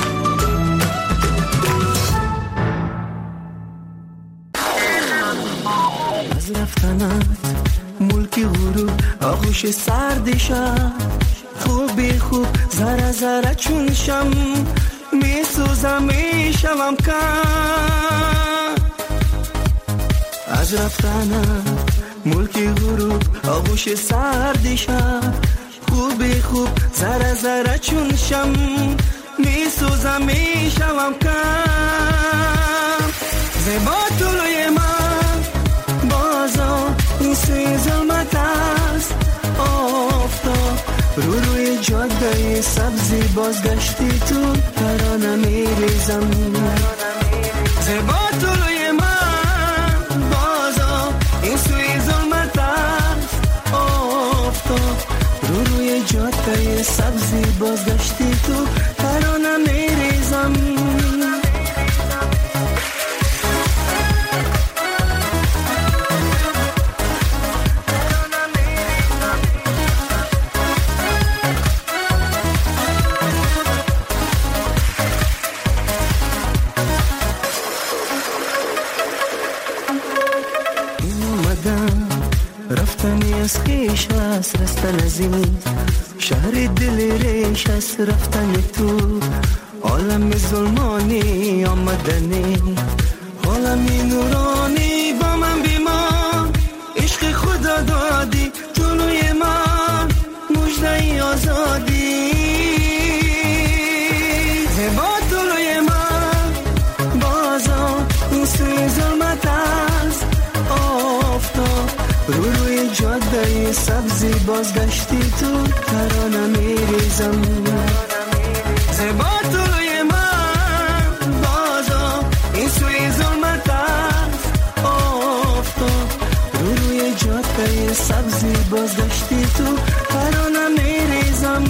[SPEAKER 24] از رفتنت ملکی غروب آغوش سردشم خوبی خوب ذره ذره چون شم میسوزم میشوم کم از رفتنت ملکی غروب آغوش سردشم خوبی خوب ذره ذره چون شم میسوزم میشوم کم زیبا طلوی من بازا این سوی ظلمت است آفتاب روی جاده سبزی بازگشتی تو ترانه میریزم زیبا طلوی من بازا این سوی ظلمت است آفتاب روی جاده سبزی بازگشتی تو ترانه میریزم رفتنی از خیش است، رستن از این شهر دل ریش است، رفتن تو عالم ظلمانی آمدنی، عالمی نورانی با من بیمان، عشق خدا دادی جلوی من، مژده آزادی زیبا جلوی من، بازا این سوی ظلمت است آفتاب، روی جاده سبزی بازگشتی تو، ترانه میریزم زیبا جلوی من، بازا این سوی ظلمت است آفتاب، روی جاده سبزی بازگشتی تو، ترانه میریزم.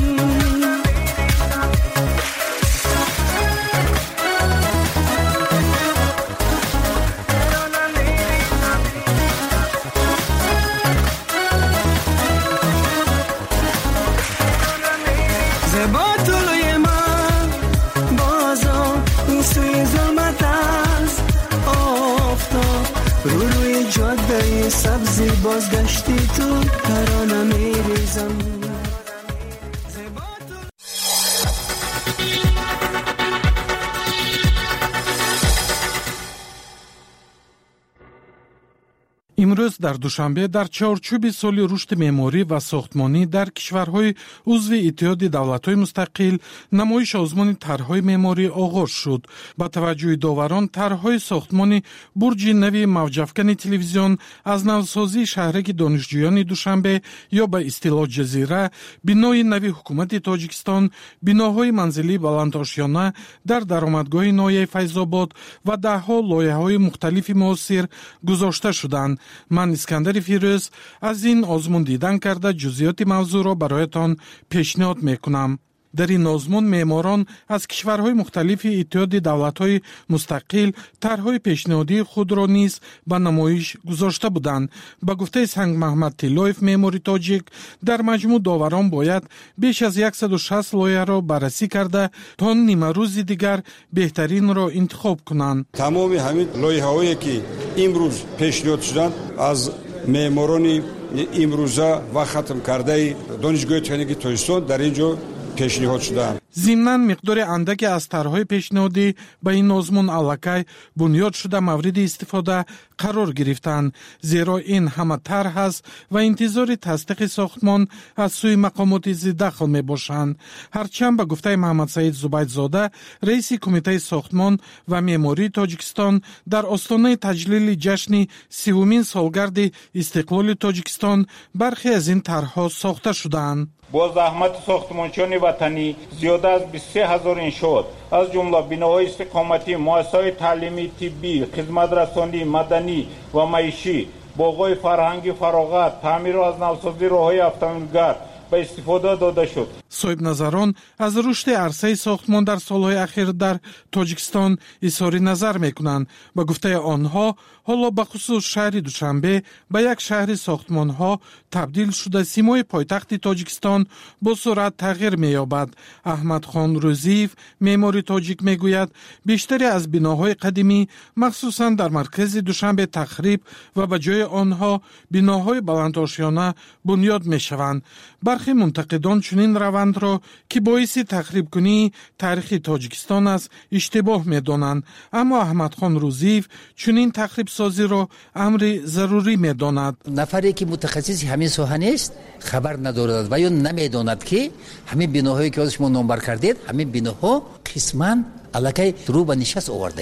[SPEAKER 24] زیبا جلوی من، بازا این سوی ظلمت است آفتاب، روی جاده سبزی بازگشتی تو، ترانه میریزم.
[SPEAKER 3] امروز در دوشنبه در چارچوب سال رشد معماری و ساختمانی در کشورهای عضو اتحاد دولت‌های مستقل نمایش آزمون طرح‌های معماری آغاز شد. با توجه داوران طرح‌های ساختمان برج نوی موج‌افکن تلویزیون از نوسازی شهرک دانشجویان دوشنبه یا به اصطلاح جزیره، بنای نوی حکومت تاجیکستان، بناهای منزلی بلندآشیانه در درآمدگاه ناحیه فیض‌آباد و ده‌ها لایحه‌های مختلف معاصر گذاشته شدند. من اسکندر فیروز از این آزمون دیدن کرده جزئیات موضوع را برایتان پیشنهاد میکنم. در این آزمون معماران از کشورهای مختلف اتحاد دولت‌های مستقل طرح‌های پیشنهادی خود را نیز به نمایش گذاشته بودند. به گفته سنگ محمد طلایف معمار تاجیک، در مجموع داوران باید بیش از 160 لایحه را بررسی کرده تا نیمه روز دیگر بهترین را انتخاب کنند.
[SPEAKER 6] تمام همین لایحه‌هایی که امروز پیشنهاد شدند از معماران امروزه و ختم کرده دانشگاه تکنیکی تاجیکستان در اینجا پیشنهاد شدند.
[SPEAKER 3] ضمناً مقدار اندکی از طرح‌های پیشنهادی به این آزمون الکی بنیاد شده مورد استفاده قرار گرفتند، زیرا این همه طرح است و انتظار تصدیق ساختمان از سوی مقامات ذی‌دخل میباشند. هرچند به گفته محمد سعید زبیدزاده، رئیس کمیته ساختمان و معماری تاجیکستان، در آستانه تجلیل جشن 30مین سالگرد استقلال تاجیکستان برخی از این طرح‌ها ساخته شدند.
[SPEAKER 10] با زحمت ساختمانچیان وطنی زیاده از 23,000 انشاءات از جمله بناهای استقامتی، مؤسسه‌های تعلیمی، طبی، خدمت رسانی، مدنی و معیشی، باغ‌های فرهنگی فراغت، تعمیر و از نوسازی راه‌های اتومبیلگر به استفاده داده شد.
[SPEAKER 3] صاحب نظران از رشد عرصه ساختمان در سالهای اخیر در تاجیکستان اظهار نظر میکنند. با گفته آنها حالا به خصوص شهر دوشنبه به یک شهر ساختمانها تبدیل شده، سیمای پایتخت تاجیکستان با سرعت تغییر مییابد. احمد خان روزیف معمار تاجیک میگوید بیشتری از بناهای قدیمی مخصوصا در مرکز دوشنبه تخریب و به جای آنها بناهای بلندآشیانه بنیاد میشوند. برخی منتقدان چنین روند را که باعث تخریب کنی تاریخ تاجیکستان است اشتباه می‌دانند، اما احمد خان روزیف چنین تخریب سازی را امر ضروری می‌داند.
[SPEAKER 14] نفری که متخصص همین ساحه نیست خبر ندارد و یا نمی‌داند که همین بناهایی که شما نامبر کردید همین بناها قسماً الکی رو به نشست آورده